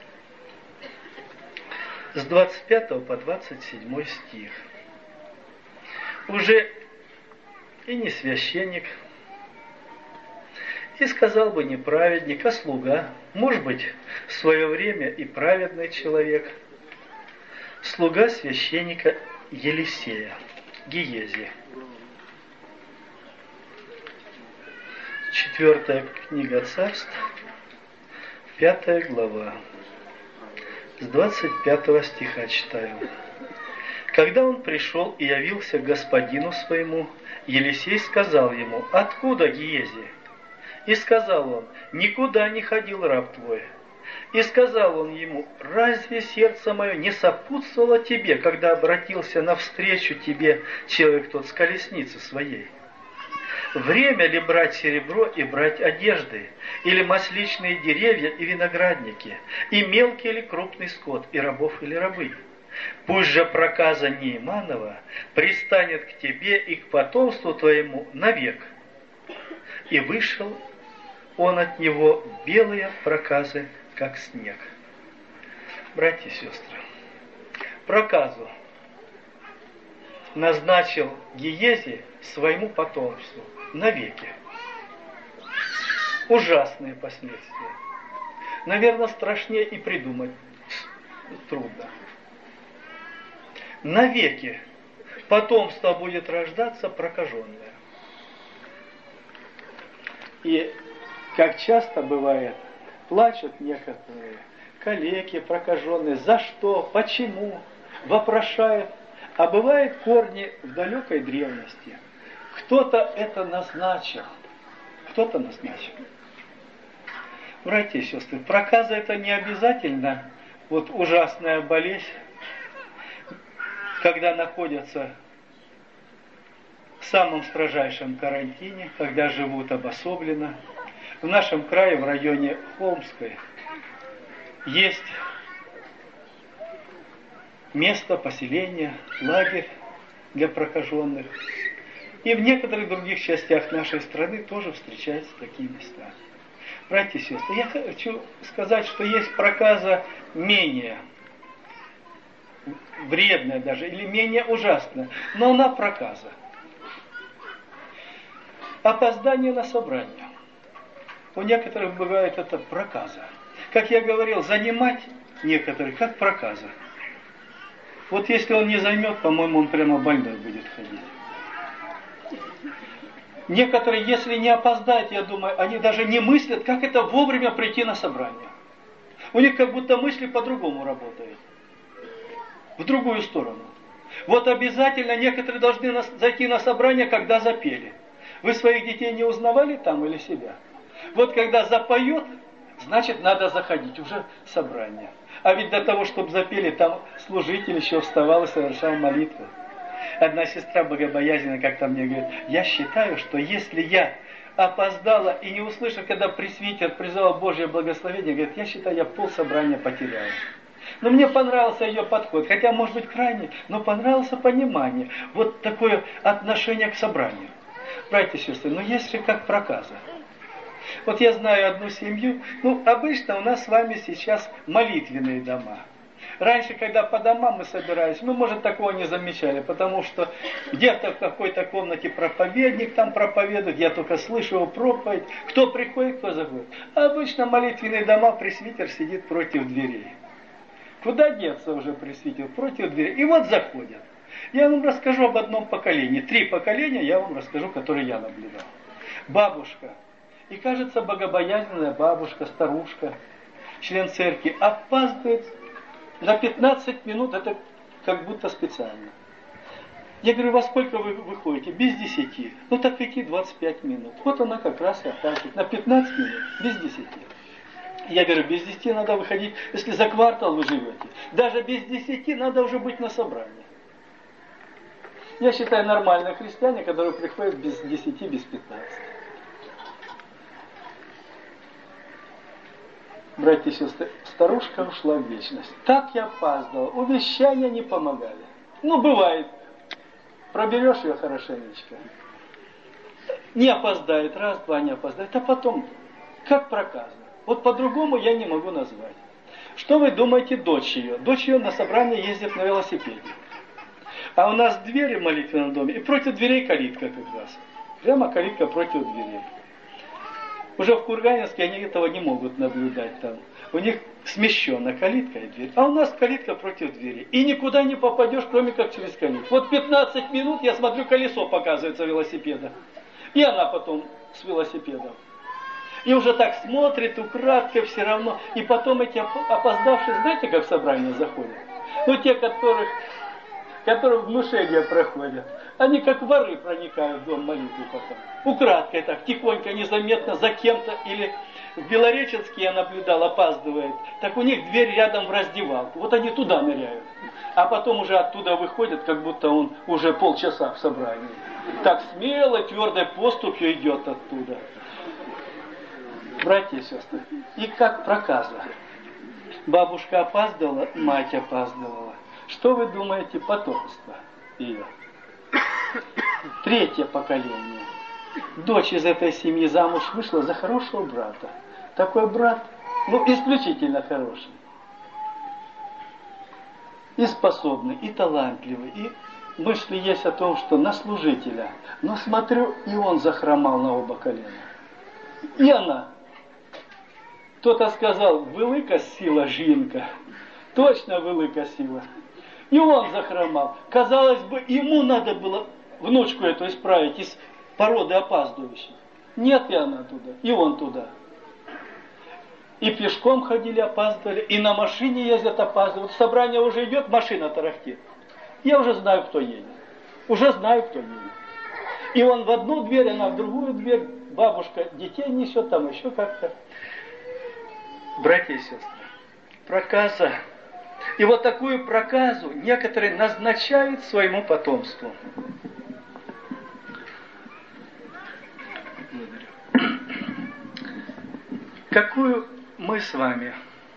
С 25 по 27 стих. Уже и не священник, и сказал бы не праведник, а слуга, может быть, в свое время и праведный человек, слуга священника Елисея, Гиези. 4 книга Царств, 5 глава. С 25 стиха читаю. Когда он пришел и явился к господину своему, Елисей сказал ему: «Откуда, Гиези?» И сказал он: «Никуда не ходил раб твой». И сказал он ему: «Разве сердце мое не сопутствовало тебе, когда обратился навстречу тебе человек тот с колесницы своей? Время ли брать серебро и брать одежды, или масличные деревья и виноградники, и мелкий или крупный скот, и рабов или рабынь? Пусть же проказа Неиманова пристанет к тебе и к потомству твоему навек». И вышел он от него белые проказы, как снег. Братья и сестры, проказу назначил Гиези своему потомству навеки. Ужасные последствия. Наверное, страшнее и придумать трудно. Навеки потомство будет рождаться прокаженное. И, как часто бывает, плачут некоторые калеки, прокаженные. За что? Почему? Вопрошают. А бывают корни в далекой древности. Кто-то это назначил. Кто-то назначил. Братья и сестры, проказа это не обязательно вот ужасная болезнь, когда находятся в самом строжайшем карантине, когда живут обособленно. В нашем крае, в районе Холмской, есть место поселения, лагерь для прокаженных. И в некоторых других частях нашей страны тоже встречаются такие места. Братья и сестры, я хочу сказать, что есть проказа менее вредная даже, или менее ужасная, но она проказа. Опоздание на собрание. У некоторых бывает это проказа. Как я говорил, занимать некоторых как проказа. Вот если он не займет, по-моему, он прямо больной будет ходить. Некоторые, если не опоздать, я думаю, они даже не мыслят, как это вовремя прийти на собрание. У них как будто мысли по-другому работают. В другую сторону. Вот обязательно некоторые должны зайти на собрание, когда запели. Вы своих детей не узнавали там или себя? Вот когда запоет, значит надо заходить, уже собрание. А ведь до того, чтобы запели, там служитель еще вставал и совершал молитву. Одна сестра богобоязненная как-то мне говорит, я считаю, что если я опоздала и не услышала, когда пресвитер призывал Божье благословение, говорит, я считаю, я полсобрания потеряла. Но мне понравился ее подход, хотя, может быть, крайне, но понравился понимание, вот такое отношение к собранию. Братья и сестры, ну если как проказа. Вот я знаю одну семью, обычно у нас с вами сейчас молитвенные дома. Раньше, когда по домам мы собирались, мы, может, такого не замечали, потому что где-то в какой-то комнате проповедник там проповедует, я только слышу его проповедь, кто приходит, кто заходит. А обычно молитвенные дома, пресвитер сидит против дверей. Куда деться уже пресвитер? Против дверей. И вот заходят. Я вам расскажу об одном поколении. 3 поколения я вам расскажу, которые я наблюдал. Бабушка. И кажется, богобоязненная бабушка, старушка, член церкви, опаздывает на 15 минут, это как будто специально. Я говорю, во сколько вы выходите? Без 10. Ну так идти 25 минут. Вот она как раз и опаздывает. На 15 минут, без 10. Я говорю, без 10 надо выходить, если за квартал вы живете. Даже без 10 надо уже быть на собрании. Я считаю, нормальные христиане, которые приходят без 10, без 15. Братья и сестры, старушка ушла в вечность. Так я опаздывал, увещания не помогали. Бывает, проберешь ее хорошенечко. Не опоздает, раз-два не опоздает, а потом, как проказа. Вот по-другому я не могу назвать. Что вы думаете, дочь ее? Дочь ее на собрание ездит на велосипеде. А у нас двери в молитвенном доме, и против дверей калитка как раз. Прямо калитка против дверей. Уже в Курганинске они этого не могут наблюдать там. У них смещена калитка и дверь. А у нас калитка против двери. И никуда не попадешь, кроме как через калитку. Вот 15 минут, я смотрю, колесо показывается велосипеда. И она потом с велосипедом. И уже так смотрит, украдкой все равно. И потом эти опоздавшие, знаете, как в собрание заходят? Те, которые внушение проходят. Они как воры проникают в дом молитвы потом. Украдкой так, тихонько, незаметно, за кем-то. Или в Белореченске я наблюдал, опаздывает. Так у них дверь рядом в раздевалку. Вот они туда ныряют. А потом уже оттуда выходят, как будто он уже полчаса в собрании. Так смело, твердой поступью идет оттуда. Братья и сестры, и как проказа. Бабушка опаздывала, мать опаздывала. Что вы думаете, потомство ее? 3 поколение. Дочь из этой семьи замуж вышла за хорошего брата. Такой брат, исключительно хороший. И способный, и талантливый. И мысли есть о том, что на служителя. Но смотрю, и он захромал на оба колена. И она. Кто-то сказал, велика сила жінка. Точно велика сила. И он захромал. Казалось бы, ему надо было внучку эту исправить из породы опаздывающих. Нет, и она туда, и он туда. И пешком ходили, опаздывали, и на машине ездят, опаздывают. Собрание уже идет, машина тарахтит. Я уже знаю, кто едет. Уже знаю, кто едет. И он в одну дверь, она в другую дверь. Бабушка детей несет, там еще как-то. Братья и сестры, проказа. И вот такую проказу некоторые назначают своему потомству. Какую мы с вами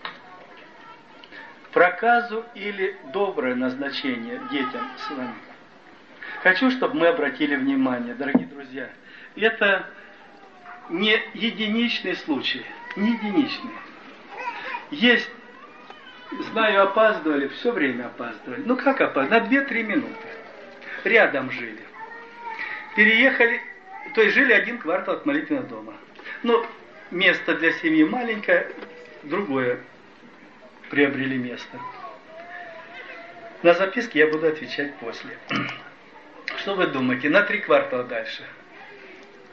проказу или доброе назначение детям с вами? Хочу, чтобы мы обратили внимание, дорогие друзья. Это не единичный случай, не единичный. Есть, знаю, опаздывали, все время опаздывали. Как опаздывали? На 2-3 минуты. Рядом жили. Переехали, то есть жили 1 квартал от молитвенного дома. Место для семьи маленькое, другое приобрели место. На записки я буду отвечать после. Что вы думаете? На 3 квартала дальше.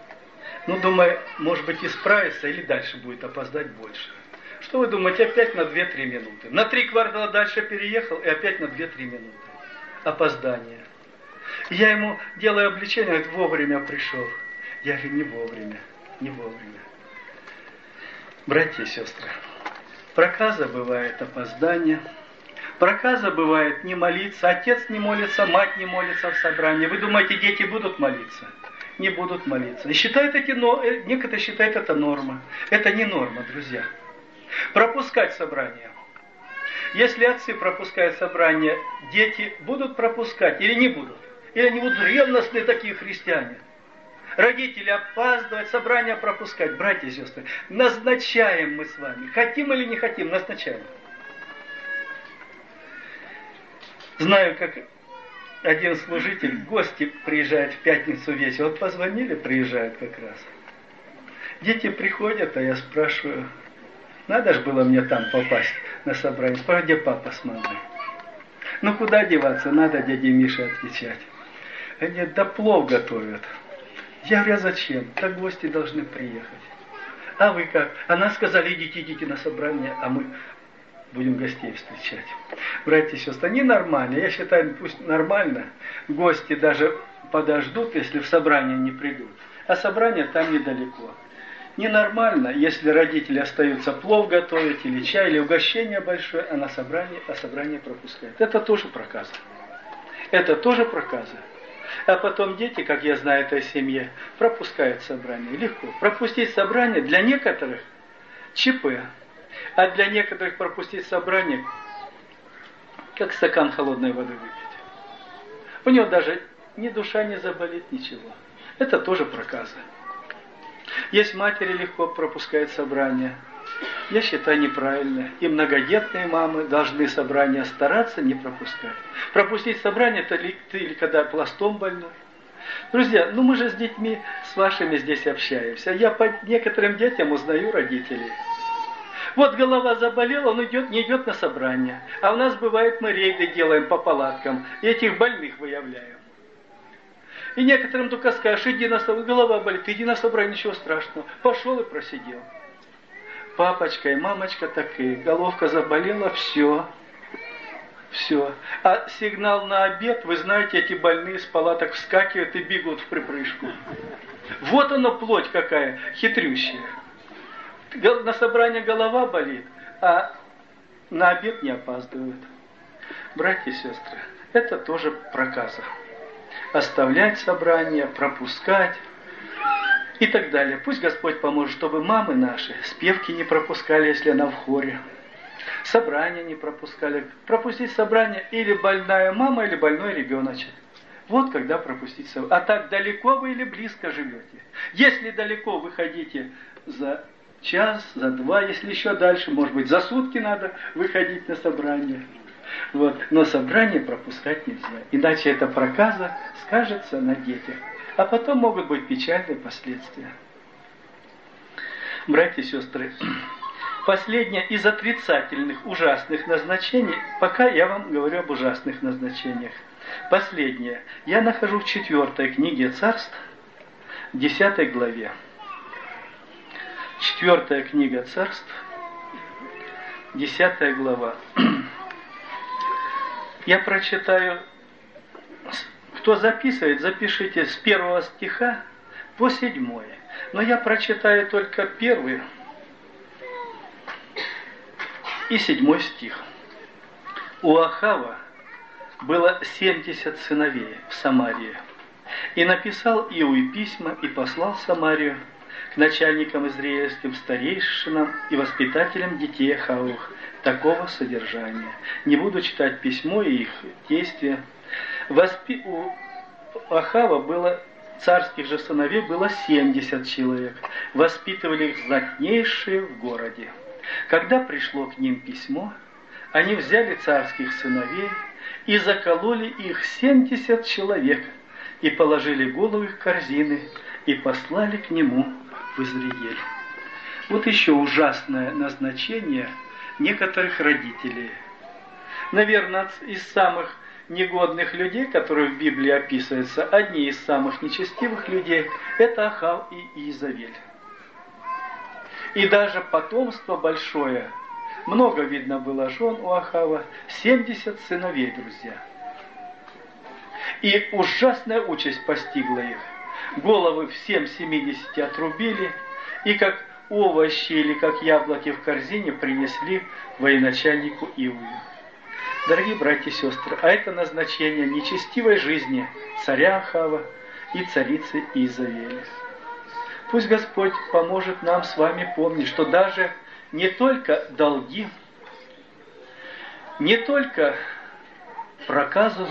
Ну, думаю, может быть, исправится или дальше будет опоздать больше. Что вы думаете, опять на 2-3 минуты? На 3 квартала дальше переехал и опять на 2-3 минуты. Опоздание. Я ему делаю обличение, говорит, вовремя пришел. Я говорю, не вовремя, не вовремя. Братья и сестры, проказа бывает опоздание. Проказа бывает не молиться. Отец не молится, мать не молится в собрании. Вы думаете, дети будут молиться? Не будут молиться. И считают некоторые считают это норма. Это не норма, друзья. Пропускать собрание. Если отцы пропускают собрание, дети будут пропускать или не будут? Или они будут ревностные такие христиане? Родители опаздывать, собрание пропускать. Братья и сестры, назначаем мы с вами. Хотим или не хотим, назначаем. Знаю, как один служитель, гости приезжают в пятницу вечером. Вот позвонили, приезжают как раз. Дети приходят, а я спрашиваю, надо же было мне там попасть на собрание. Спрашиваю, где папа с мамой? Ну куда деваться, надо дяде Мише отвечать. Они говорят, да плов готовят. Я говорю, а зачем? Так гости должны приехать. А вы как? А нас сказали, идите на собрание, а мы будем гостей встречать. Братья и сестры, ненормально. Я считаю, пусть нормально. Гости даже подождут, если в собрание не придут. А собрание там недалеко. Ненормально, если родители остаются плов готовить, или чай, или угощение большое, а на собрание пропускают. Это тоже проказа. Это тоже проказа. А потом дети, как я знаю, этой семье, пропускают собрание. Легко. Пропустить собрание для некоторых ЧП. А для некоторых пропустить собрание, как стакан холодной воды выпить. У него даже ни душа не заболит, ничего. Это тоже проказа. Есть матери легко пропускают собрания. Я считаю неправильно. И многодетные мамы должны собрания стараться не пропускать. Пропустить собрание это или когда пластом больной. Друзья, ну мы же с детьми, с вашими здесь общаемся. Я по некоторым детям узнаю родителей. Вот голова заболела, он не идет на собрание. А у нас бывает, мы рейды делаем по палаткам, и этих больных выявляем. И некоторым только скажешь, иди на собрание, голова болит, иди на собрание, ничего страшного. Пошел и просидел. Папочка и мамочка такие, головка заболела, все. Все. А сигнал на обед, вы знаете, эти больные с палаток вскакивают и бегут в припрыжку. Вот оно плоть какая, хитрющая. На собрание голова болит, а на обед не опаздывают. Братья и сестры, это тоже проказа. Оставлять собрание, пропускать и так далее. Пусть Господь поможет, чтобы мамы наши спевки не пропускали, если она в хоре. Собрания не пропускали. Пропустить собрание или больная мама, или больной ребеночек. Вот когда пропустить собрание. А так далеко вы или близко живете. Если далеко вы ходите за час, за два, если еще дальше, может быть, за сутки надо выходить на собрание. Вот. Но собрание пропускать нельзя. Иначе эта проказа скажется на детях. А потом могут быть печальные последствия. Братья и сестры, последнее из отрицательных, ужасных назначений, пока я вам говорю об ужасных назначениях. Последнее. Я нахожу в 4 книге Царств, 10 главе. 4 книга Царств, 10 глава. Я прочитаю, кто записывает, запишите с 1 стиха по 7. Но я прочитаю только 1 и 7 стих. У Ахава было 70 сыновей в Самарии. И написал Иуй письма и послал в Самарию к начальникам израильским, старейшинам и воспитателям детей Ахавовых такого содержания. Не буду читать письмо и их действия. У Ахава было, царских же сыновей было 70 человек. Воспитывали их знатнейшие в городе. Когда пришло к ним письмо, они взяли царских сыновей и закололи их 70 человек, и положили головы в корзины, и послали к нему в Израиль. Вот еще ужасное назначение некоторых родителей. Наверное, из самых негодных людей, которые в Библии описываются, одни из самых нечестивых людей, это Ахав и Иезавель. И даже потомство большое, много видно было жен у Ахава, 70 сыновей, друзья. И ужасная участь постигла их. Головы всем 70 отрубили, и как овощи или как яблоки в корзине принесли военачальнику Иую. Дорогие братья и сестры, а это назначение нечестивой жизни царя Ахава и царицы Иезавели. Пусть Господь поможет нам с вами помнить, что даже не только долги, не только проказу,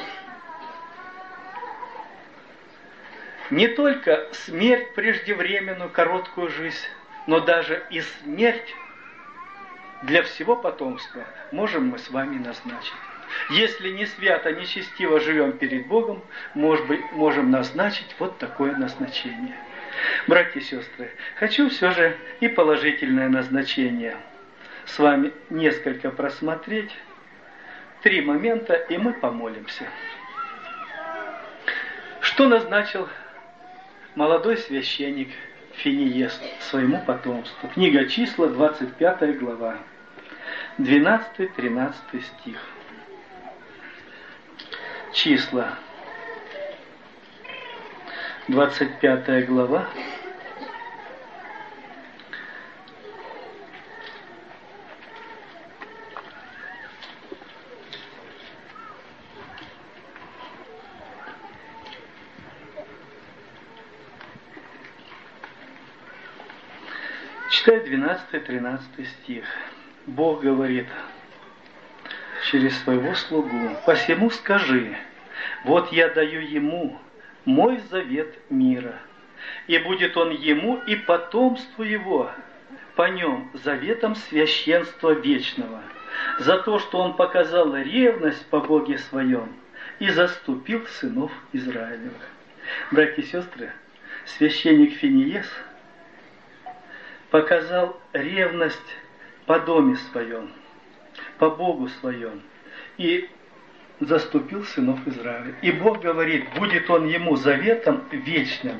не только смерть преждевременную, короткую жизнь, но даже и смерть для всего потомства можем мы с вами назначить. Если не свято, нечестиво живем перед Богом, можем назначить вот такое назначение. Братья и сестры, хочу все же и положительное назначение с вами несколько просмотреть. 3 момента, и мы помолимся. Что назначил молодой священник Финиес своему потомству? Книга Числа, 25 глава, 12-13 стих. Числа, 25 глава, 12-13 стих. Бог говорит через своего слугу: «Посему скажи, вот я даю ему мой завет мира, и будет он ему и потомству его по нем заветом священства вечного, за то, что он показал ревность по Боге своем и заступил сынов Израилевых». Братья и сестры, священник Финиес показал ревность по доме своем, по Богу своем, и заступил сынов Израиля. И Бог говорит: будет он ему заветом вечным,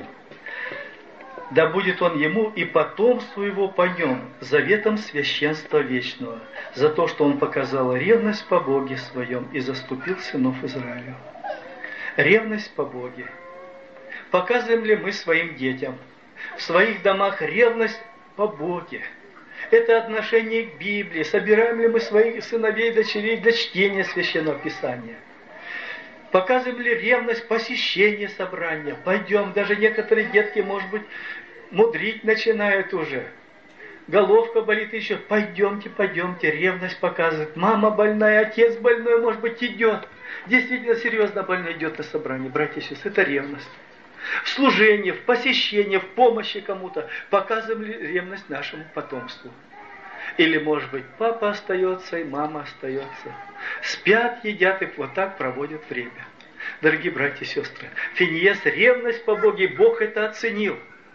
да будет он ему и потомству его по нем заветом священства вечного, за то, что он показал ревность по Боге своем и заступил сынов Израиля. Ревность по Боге. Показываем ли мы своим детям в своих домах ревность по Боге? Это отношение к Библии. Собираем ли мы своих сыновей и дочерей для чтения Священного Писания? Показываем ли ревность посещения собрания? Пойдем, даже некоторые детки, может быть, мудрить начинают уже. Головка болит еще. Пойдемте, пойдемте. Ревность показывает. Мама больная, отец больной, может быть, идет. Действительно серьезно больной идет на собрание. Братья и сестры, это ревность. В служении, в посещении, в помощи кому-то показываем ли ревность нашему потомству? Или, может быть, папа остается и мама остается. Спят, едят и вот так проводят время. Дорогие братья и сестры, Финиес ревность по Боге, и Бог это оценил.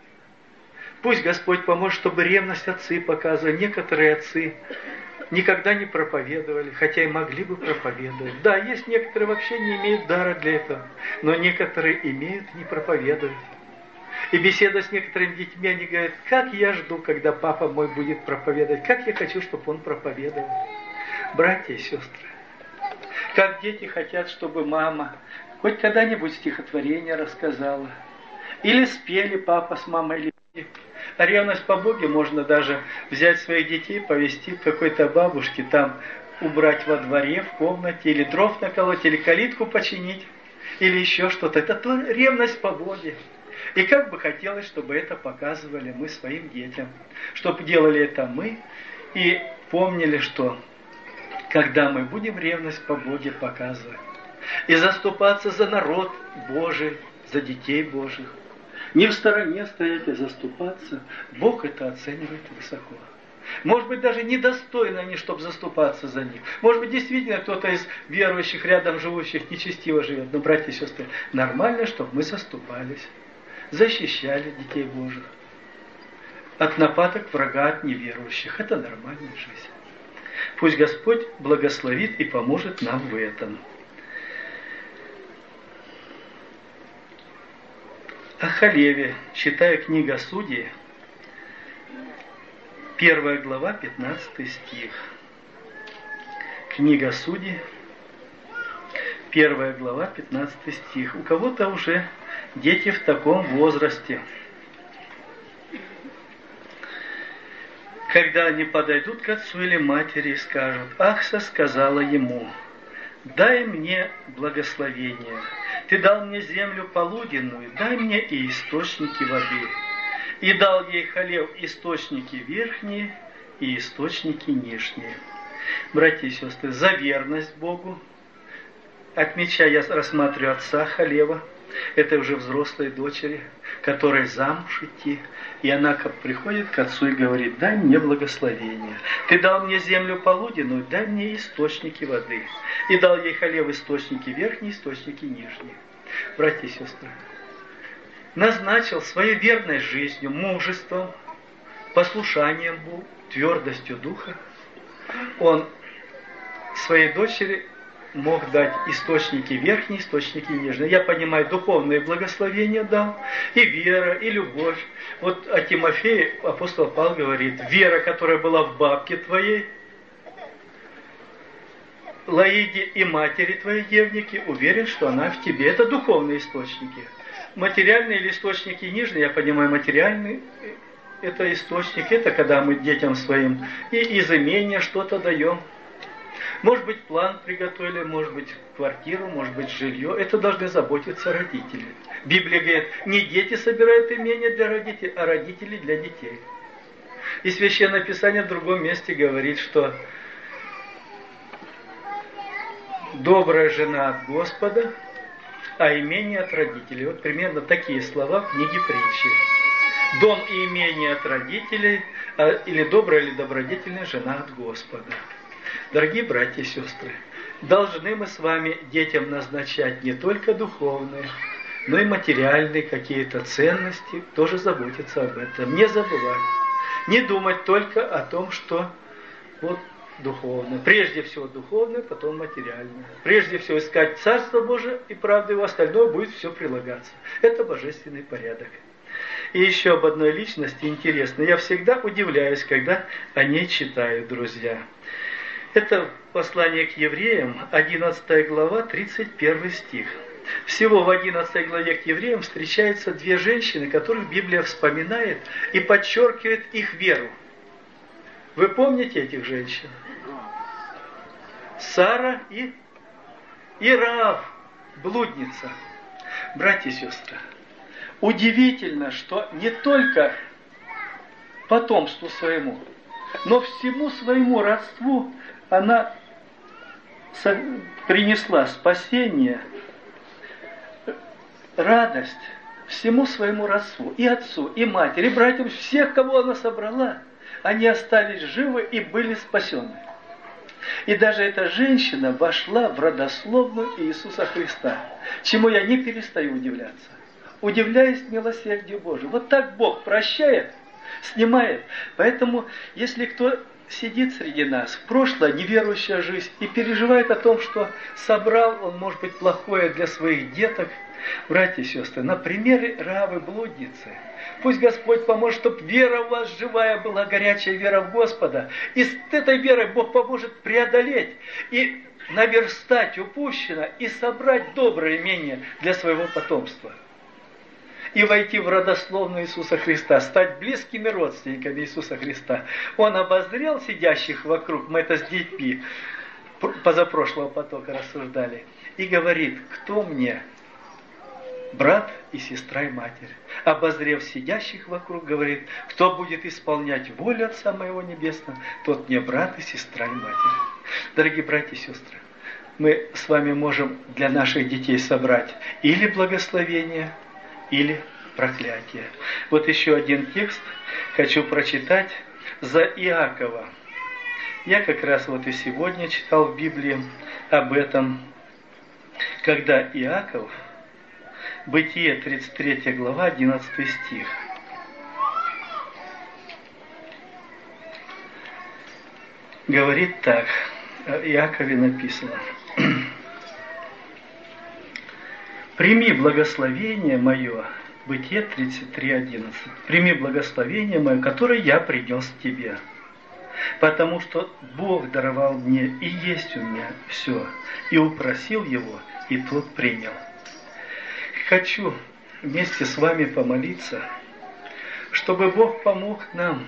Пусть Господь поможет, чтобы ревность отцы показывали. Некоторые отцы никогда не проповедовали, хотя и могли бы проповедовать. Да, есть некоторые вообще не имеют дара для этого, но некоторые имеют и не проповедуют. И беседа с некоторыми детьми, они говорят: как я жду, когда папа мой будет проповедовать, как я хочу, чтобы он проповедовал. Братья и сестры, как дети хотят, чтобы мама хоть когда-нибудь стихотворение рассказала, или спели папа с мамой. А ревность по Боге можно даже взять своих детей, повести к какой-то бабушке, там убрать во дворе, в комнате, или дров наколоть, или калитку починить, или еще что-то. Это ревность по Боге. И как бы хотелось, чтобы это показывали мы своим детям, чтобы делали это мы и помнили, что когда мы будем ревность по Боге показывать и заступаться за народ Божий, за детей Божьих, не в стороне стоять, а заступаться, Бог это оценивает высоко. Может быть, даже недостойны они, чтобы заступаться за них. Может быть, действительно кто-то из верующих, рядом живущих, нечестиво живет. Но, братья и сестры, нормально, чтобы мы заступались, защищали детей Божьих от нападок врага, от неверующих. Это нормальная жизнь. Пусть Господь благословит и поможет нам в этом. о Халеве, читая книга Судей, 1 глава, 15 стих. Книга Судей, 1 глава, 15 стих. У кого-то уже дети в таком возрасте. Когда они подойдут к отцу или матери и скажут: «Ахса сказала ему: дай мне благословение. Ты дал мне землю полуденную, дай мне и источники воды». И дал ей Халев источники верхние и источники нижние. Братья и сестры, за верность Богу, отмечая, я рассматриваю отца Халева, это уже взрослой дочери, которой замуж идти, и она приходит к отцу и говорит: дай мне благословение. Ты дал мне землю полуденную, дай мне источники воды. И дал ей Халев источники верхние, источники нижние. Братья и сестры, назначил своей верной жизнью, мужеством, послушанием Богу, твердостью духа, он своей дочери мог дать источники верхние, источники нижние. Я понимаю, духовные благословения дал, и вера, и любовь. Вот о Тимофее апостол Павел говорит: вера, которая была в бабке твоей, Лаиде и матери твоей девники, уверен, что она в тебе. Это духовные источники. Материальные или источники нижние, я понимаю, материальные, это источники, это когда мы детям своим и из имения что-то даем. Может быть, план приготовили, может быть, квартиру, может быть, жилье. Это должны заботиться родители. Библия говорит, не дети собирают имение для родителей, а родители для детей. И Священное Писание в другом месте говорит, что добрая жена от Господа, а имение от родителей. Вот примерно такие слова в книге Притчи. Дом и имение от родителей, или добрая, или добродетельная жена от Господа. Дорогие братья и сестры, должны мы с вами детям назначать не только духовные, но и материальные какие-то ценности, тоже заботиться об этом. Не забывать. Не думать только о том, что вот духовное. Прежде всего духовное, потом материальное. Прежде всего искать Царство Божие и правду его, остальное будет все прилагаться. Это божественный порядок. И еще об одной личности интересно. Я всегда удивляюсь, когда о ней читаю, друзья. Это послание к евреям, 11 глава, 31 стих. Всего в 11 главе к евреям встречаются две женщины, которых Библия вспоминает и подчеркивает их веру. Вы помните этих женщин? Сара и Раав, блудница. Братья и сестры, удивительно, что не только потомству своему, но всему своему родству она принесла спасение, радость всему своему родству, и отцу, и матери, и братьям, всех, кого она собрала, они остались живы и были спасены. И даже эта женщина вошла в родословную Иисуса Христа, чему я не перестаю удивляться. Удивляюсь милосердию Божию. Вот так Бог прощает, снимает. Поэтому, если кто сидит среди нас, прошлая неверующая жизнь, и переживает о том, что собрал он, может быть, плохое для своих деток, братья и сестры, на примере Раавы блудницы, пусть Господь поможет, чтобы вера у вас живая была, горячая вера в Господа, и с этой верой Бог поможет преодолеть и наверстать упущенное, и собрать доброе имение для своего потомства. И войти в родословную Иисуса Христа, стать близкими родственниками Иисуса Христа. Он обозрел сидящих вокруг, мы это с детьми позапрошлого потока рассуждали, и говорит: кто мне брат и сестра и матерь? Обозрев сидящих вокруг, говорит: кто будет исполнять волю Отца Моего Небесного, тот мне брат и сестра и матерь. Дорогие братья и сестры, мы с вами можем для наших детей собрать или благословение, или проклятие. Вот еще один текст хочу прочитать за Иакова. Я как раз вот и сегодня читал в Библии об этом, когда Иаков, Бытие 33 глава, 11 стих. Говорит так, о Иакове написано: «Прими благословение мое Бытие 33:11. «Прими благословение мое, которое я принес тебе, потому что Бог даровал мне, и есть у меня все, и упросил его, и тот принял». Хочу вместе с вами помолиться, чтобы Бог помог нам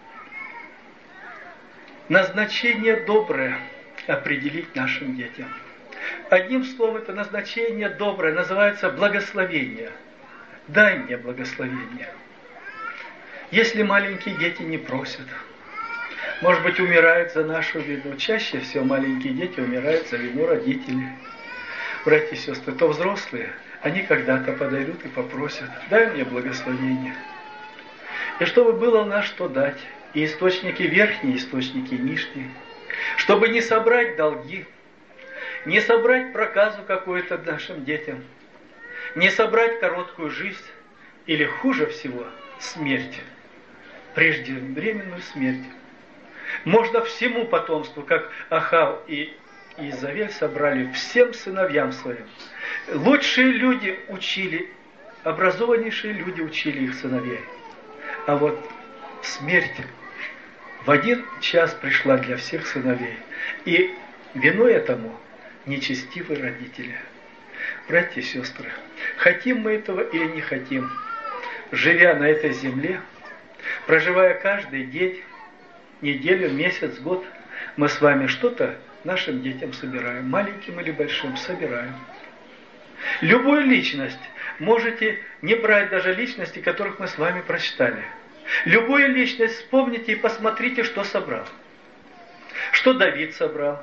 назначение доброе определить нашим детям. Одним словом, это назначение доброе называется благословение. Дай мне благословение. Если маленькие дети не просят, может быть, умирают за нашу вину. Чаще всего маленькие дети умирают за вину родителей. Братья и сестры, то взрослые, они когда-то подойдут и попросят: дай мне благословение. И чтобы было на что дать, и источники верхние, и источники нижние, чтобы не собрать долги, не собрать проказу какую-то нашим детям, не собрать короткую жизнь, или хуже всего смерть, преждевременную смерть. Можно всему потомству, как Ахав и Изавель собрали, всем сыновьям своим. Лучшие люди учили, образованнейшие люди учили их сыновей. А вот смерть в один час пришла для всех сыновей. И виной этому нечестивые родители. Братья и сестры, хотим мы этого или не хотим, живя на этой земле, проживая каждый день, неделю, месяц, год, мы с вами что-то нашим детям собираем, маленьким или большим, собираем. Любую личность, можете не брать даже личности, которых мы с вами прочитали. Любую личность вспомните и посмотрите, что собрал. Что Давид собрал.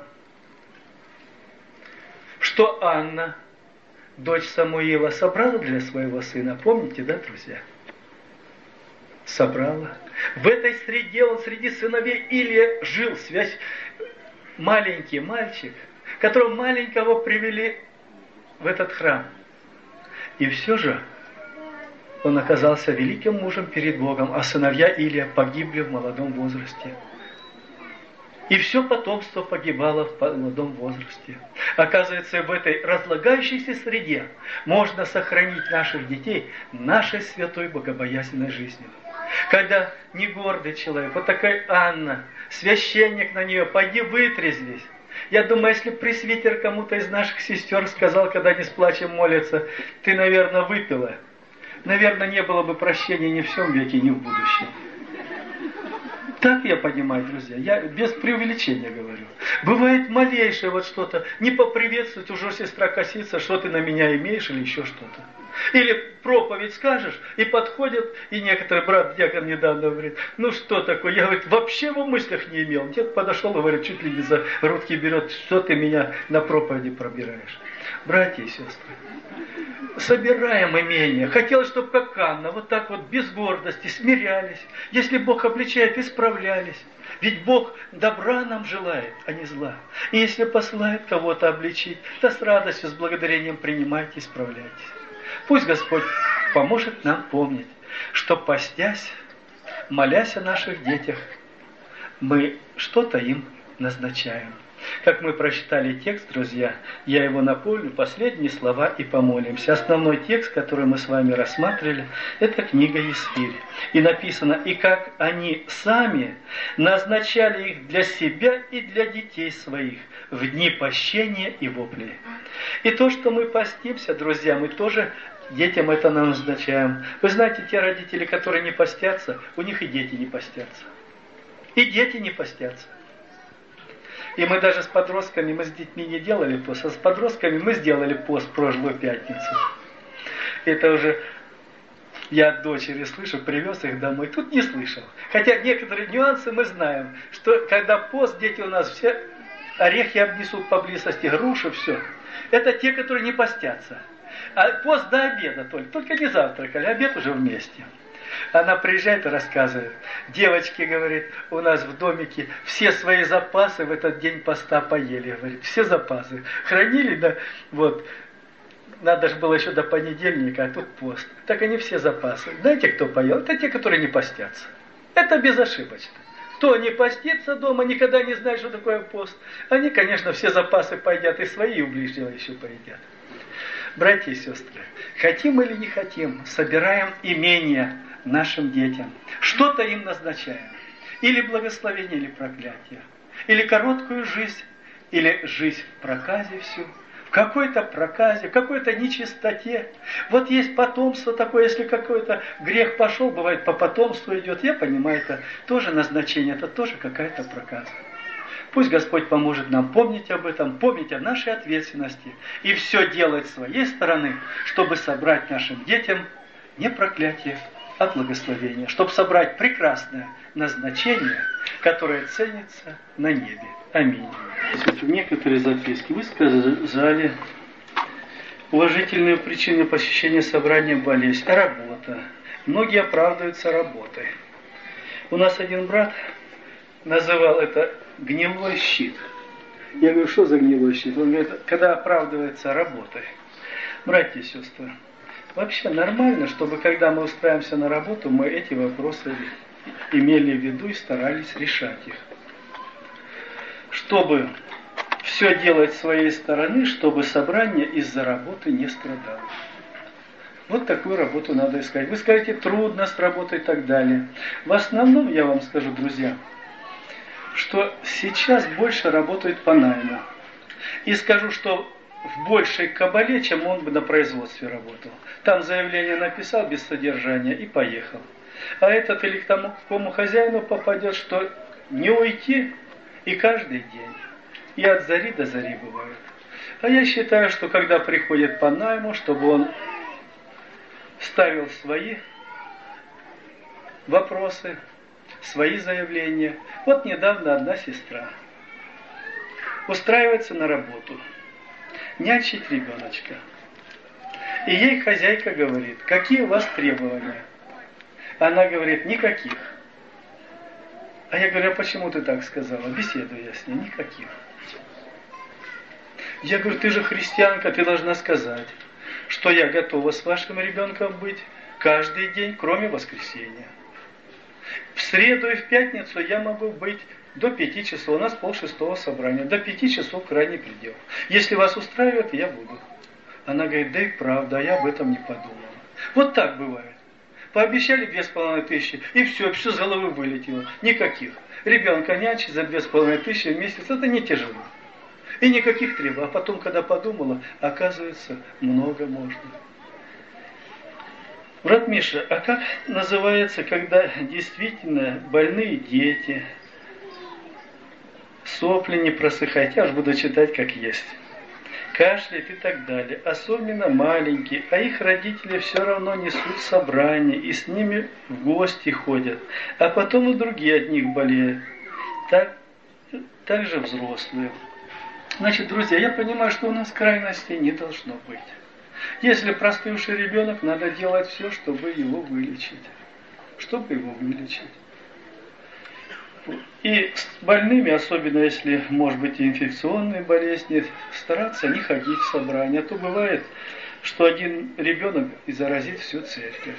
Что Анна, дочь Самуила, собрала для своего сына. Помните, да, друзья? Собрала. В этой среде, он среди сыновей Илия жил, связь, маленький мальчик, которого маленького привели в этот храм. И все же он оказался великим мужем перед Богом, а сыновья Илия погибли в молодом возрасте. И все потомство погибало в молодом возрасте. Оказывается, в этой разлагающейся среде можно сохранить наших детей нашей святой богобоязненной жизнью. Когда не гордый человек, вот такая Анна, священник на нее, пойди вытрезвись. Я думаю, если пресвитер кому-то из наших сестер сказал, когда они с плачем молятся: ты, наверное, выпила, наверное, не было бы прощения ни в всем веке, ни в будущем. Так я понимаю, друзья, я без преувеличения говорю. Бывает малейшее вот что-то, не поприветствовать, уже сестра косится, что ты на меня имеешь или еще что-то. Или проповедь скажешь, и подходят, и некоторый брат-диакон недавно говорит: ну что такое, я, говорит, вообще в мыслях не имел. Дед подошел и говорит, чуть ли не за руки берет: что ты меня на проповеди пробираешь. Братья и сестры, собираем имение. Хотелось, чтобы как Анна, вот так вот без гордости смирялись. Если Бог обличает, исправлялись. Ведь Бог добра нам желает, а не зла. И если посылает кого-то обличить, то с радостью, с благодарением принимайте, исправляйтесь. Пусть Господь поможет нам помнить, что постясь, молясь о наших детях, мы что-то им назначаем. Как мы прочитали текст, друзья, я его напомню, последние слова и помолимся. Основной текст, который мы с вами рассматривали, это книга Есфирь. И написано: «И как они сами назначали их для себя и для детей своих в дни пощения и воплей». И то, что мы постимся, друзья, мы тоже детям это назначаем. Вы знаете, те родители, которые не постятся, у них и дети не постятся. И дети не постятся. И мы даже с подростками, мы с детьми не делали пост, а с подростками мы сделали пост в прошлую пятницу. Это уже я от дочери слышу, привез их домой. Тут не слышал. Хотя некоторые нюансы мы знаем, что когда пост, дети у нас все орехи обнесут поблизости, груши, все. Это те, которые не постятся. А пост до обеда только не завтракали, обед уже вместе. Она приезжает и рассказывает. Девочки, говорит, у нас в домике все свои запасы в этот день поста поели. Говорит, все запасы. Хранили, да, вот. Надо же было еще до понедельника, а тут пост. Так они все запасы. Знаете, кто поел? Это те, которые не постятся. Это безошибочно. Кто не постится дома, никогда не знает, что такое пост. Они, конечно, все запасы поедят и свои, и у ближнего еще поедят. Братья и сестры, хотим или не хотим, собираем имение нашим детям. Что-то им назначаем. Или благословение, или проклятие. Или короткую жизнь, или жизнь в проказе всю. В какой-то проказе, в какой-то нечистоте. Вот есть потомство такое, если какой-то грех пошел, бывает по потомству идет. Я понимаю, это тоже назначение, это тоже какая-то проказа. Пусть Господь поможет нам помнить об этом, помнить о нашей ответственности и все делать с своей стороны, чтобы собрать нашим детям не проклятие, а благословение, чтобы собрать прекрасное назначение, которое ценится на небе. Аминь. Некоторые записки вы сказали уважительные причины посещения собрания болезнь, работа. Многие оправдываются работой. У нас один брат называл это гнилой щит. Я говорю, что за гнилой щит? Он говорит, когда оправдывается работой. Братья и сестры, вообще нормально, чтобы когда мы устраиваемся на работу, мы эти вопросы имели в виду и старались решать их. Чтобы все делать с своей стороны, чтобы собрание из-за работы не страдало. Вот такую работу надо искать. Вы скажете, трудно с работой и так далее. В основном, я вам скажу, друзья, что сейчас больше работают по найму. И скажу, что в большей кабале, чем он бы на производстве работал. Там заявление написал без содержания и поехал. А этот или к тому хозяину попадет, что не уйти и каждый день. И от зари до зари бывает. А я считаю, что когда приходит по найму, чтобы он ставил свои вопросы, свои заявления. Вот недавно одна сестра устраивается на работу, нянчить ребеночка. И ей хозяйка говорит, какие у вас требования? Она говорит, никаких. А я говорю, а почему ты так сказала? Беседую я с ней, никаких. Я говорю, ты же христианка, ты должна сказать, что я готова с вашим ребенком быть каждый день, кроме воскресенья. В среду и в пятницу я могу быть до 5 часов. У нас 5:30 собрания. До 5 часов крайний предел. Если вас устраивает, я буду. Она говорит, да и правда, я об этом не подумала. Вот так бывает. Пообещали 2500, и все с головы вылетело. Никаких. Ребенка нянчить за 2500 в месяц, это не тяжело. И никаких требований. А потом, когда подумала, оказывается, много можно. Брат Миша, а как называется, когда действительно больные дети, сопли не просыхают, я уж буду читать как есть, кашляют и так далее, особенно маленькие, а их родители все равно несут собрание и с ними в гости ходят, а потом и другие от них болеют, так же взрослые. Значит, друзья, я понимаю, что у нас крайностей не должно быть. Если простывший ребенок, надо делать все, чтобы его вылечить. И с больными, особенно если, может быть, и инфекционные болезни, стараться не ходить в собрания. А то бывает, что один ребенок и заразит всю церковь.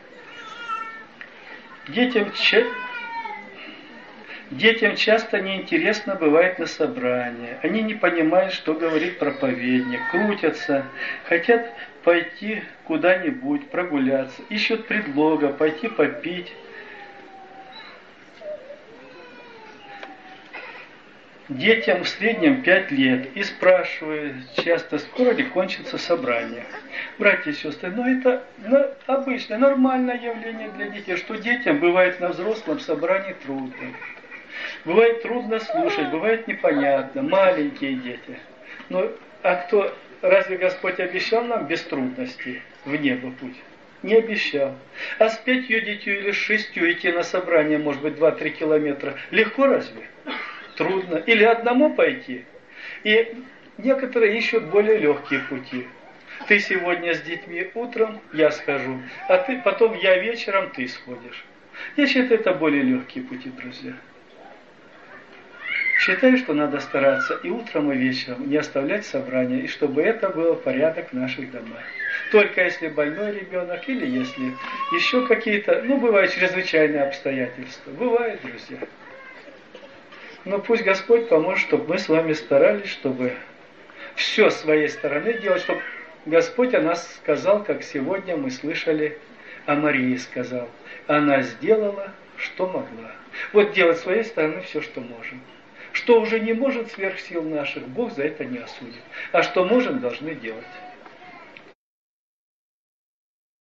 Детям часто неинтересно бывает на собрании. Они не понимают, что говорит проповедник, крутятся, хотят пойти куда-нибудь, прогуляться, ищут предлога, пойти попить. Детям в среднем 5 лет и спрашивают часто, скоро ли кончится собрание. Братья и сестры, это обычное, нормальное явление для детей, что детям бывает на взрослом собрании трудно. Бывает трудно слушать, бывает непонятно, маленькие дети. Разве Господь обещал нам без трудностей в небо путь? Не обещал. А с 5 детьми или с 6 идти на собрание, может быть, 2-3 километра, легко разве? Трудно. Или одному пойти. И некоторые ищут более легкие пути. Ты сегодня с детьми утром, я схожу, а потом я вечером, ты сходишь. Я считаю, это более легкие пути, друзья. Считаю, что надо стараться и утром, и вечером не оставлять собрания, и чтобы это был порядок в наших домах. Только если больной ребенок, или если еще какие-то, бывают чрезвычайные обстоятельства. Бывает, друзья. Но пусть Господь поможет, чтобы мы с вами старались, чтобы все с своей стороны делать, чтобы Господь о нас сказал, как сегодня мы слышали, о Марии сказал. Она сделала, что могла. Вот делать с своей стороны все, что можем. Что уже не может сверх сил наших, Бог за это не осудит. А что можем, должны делать.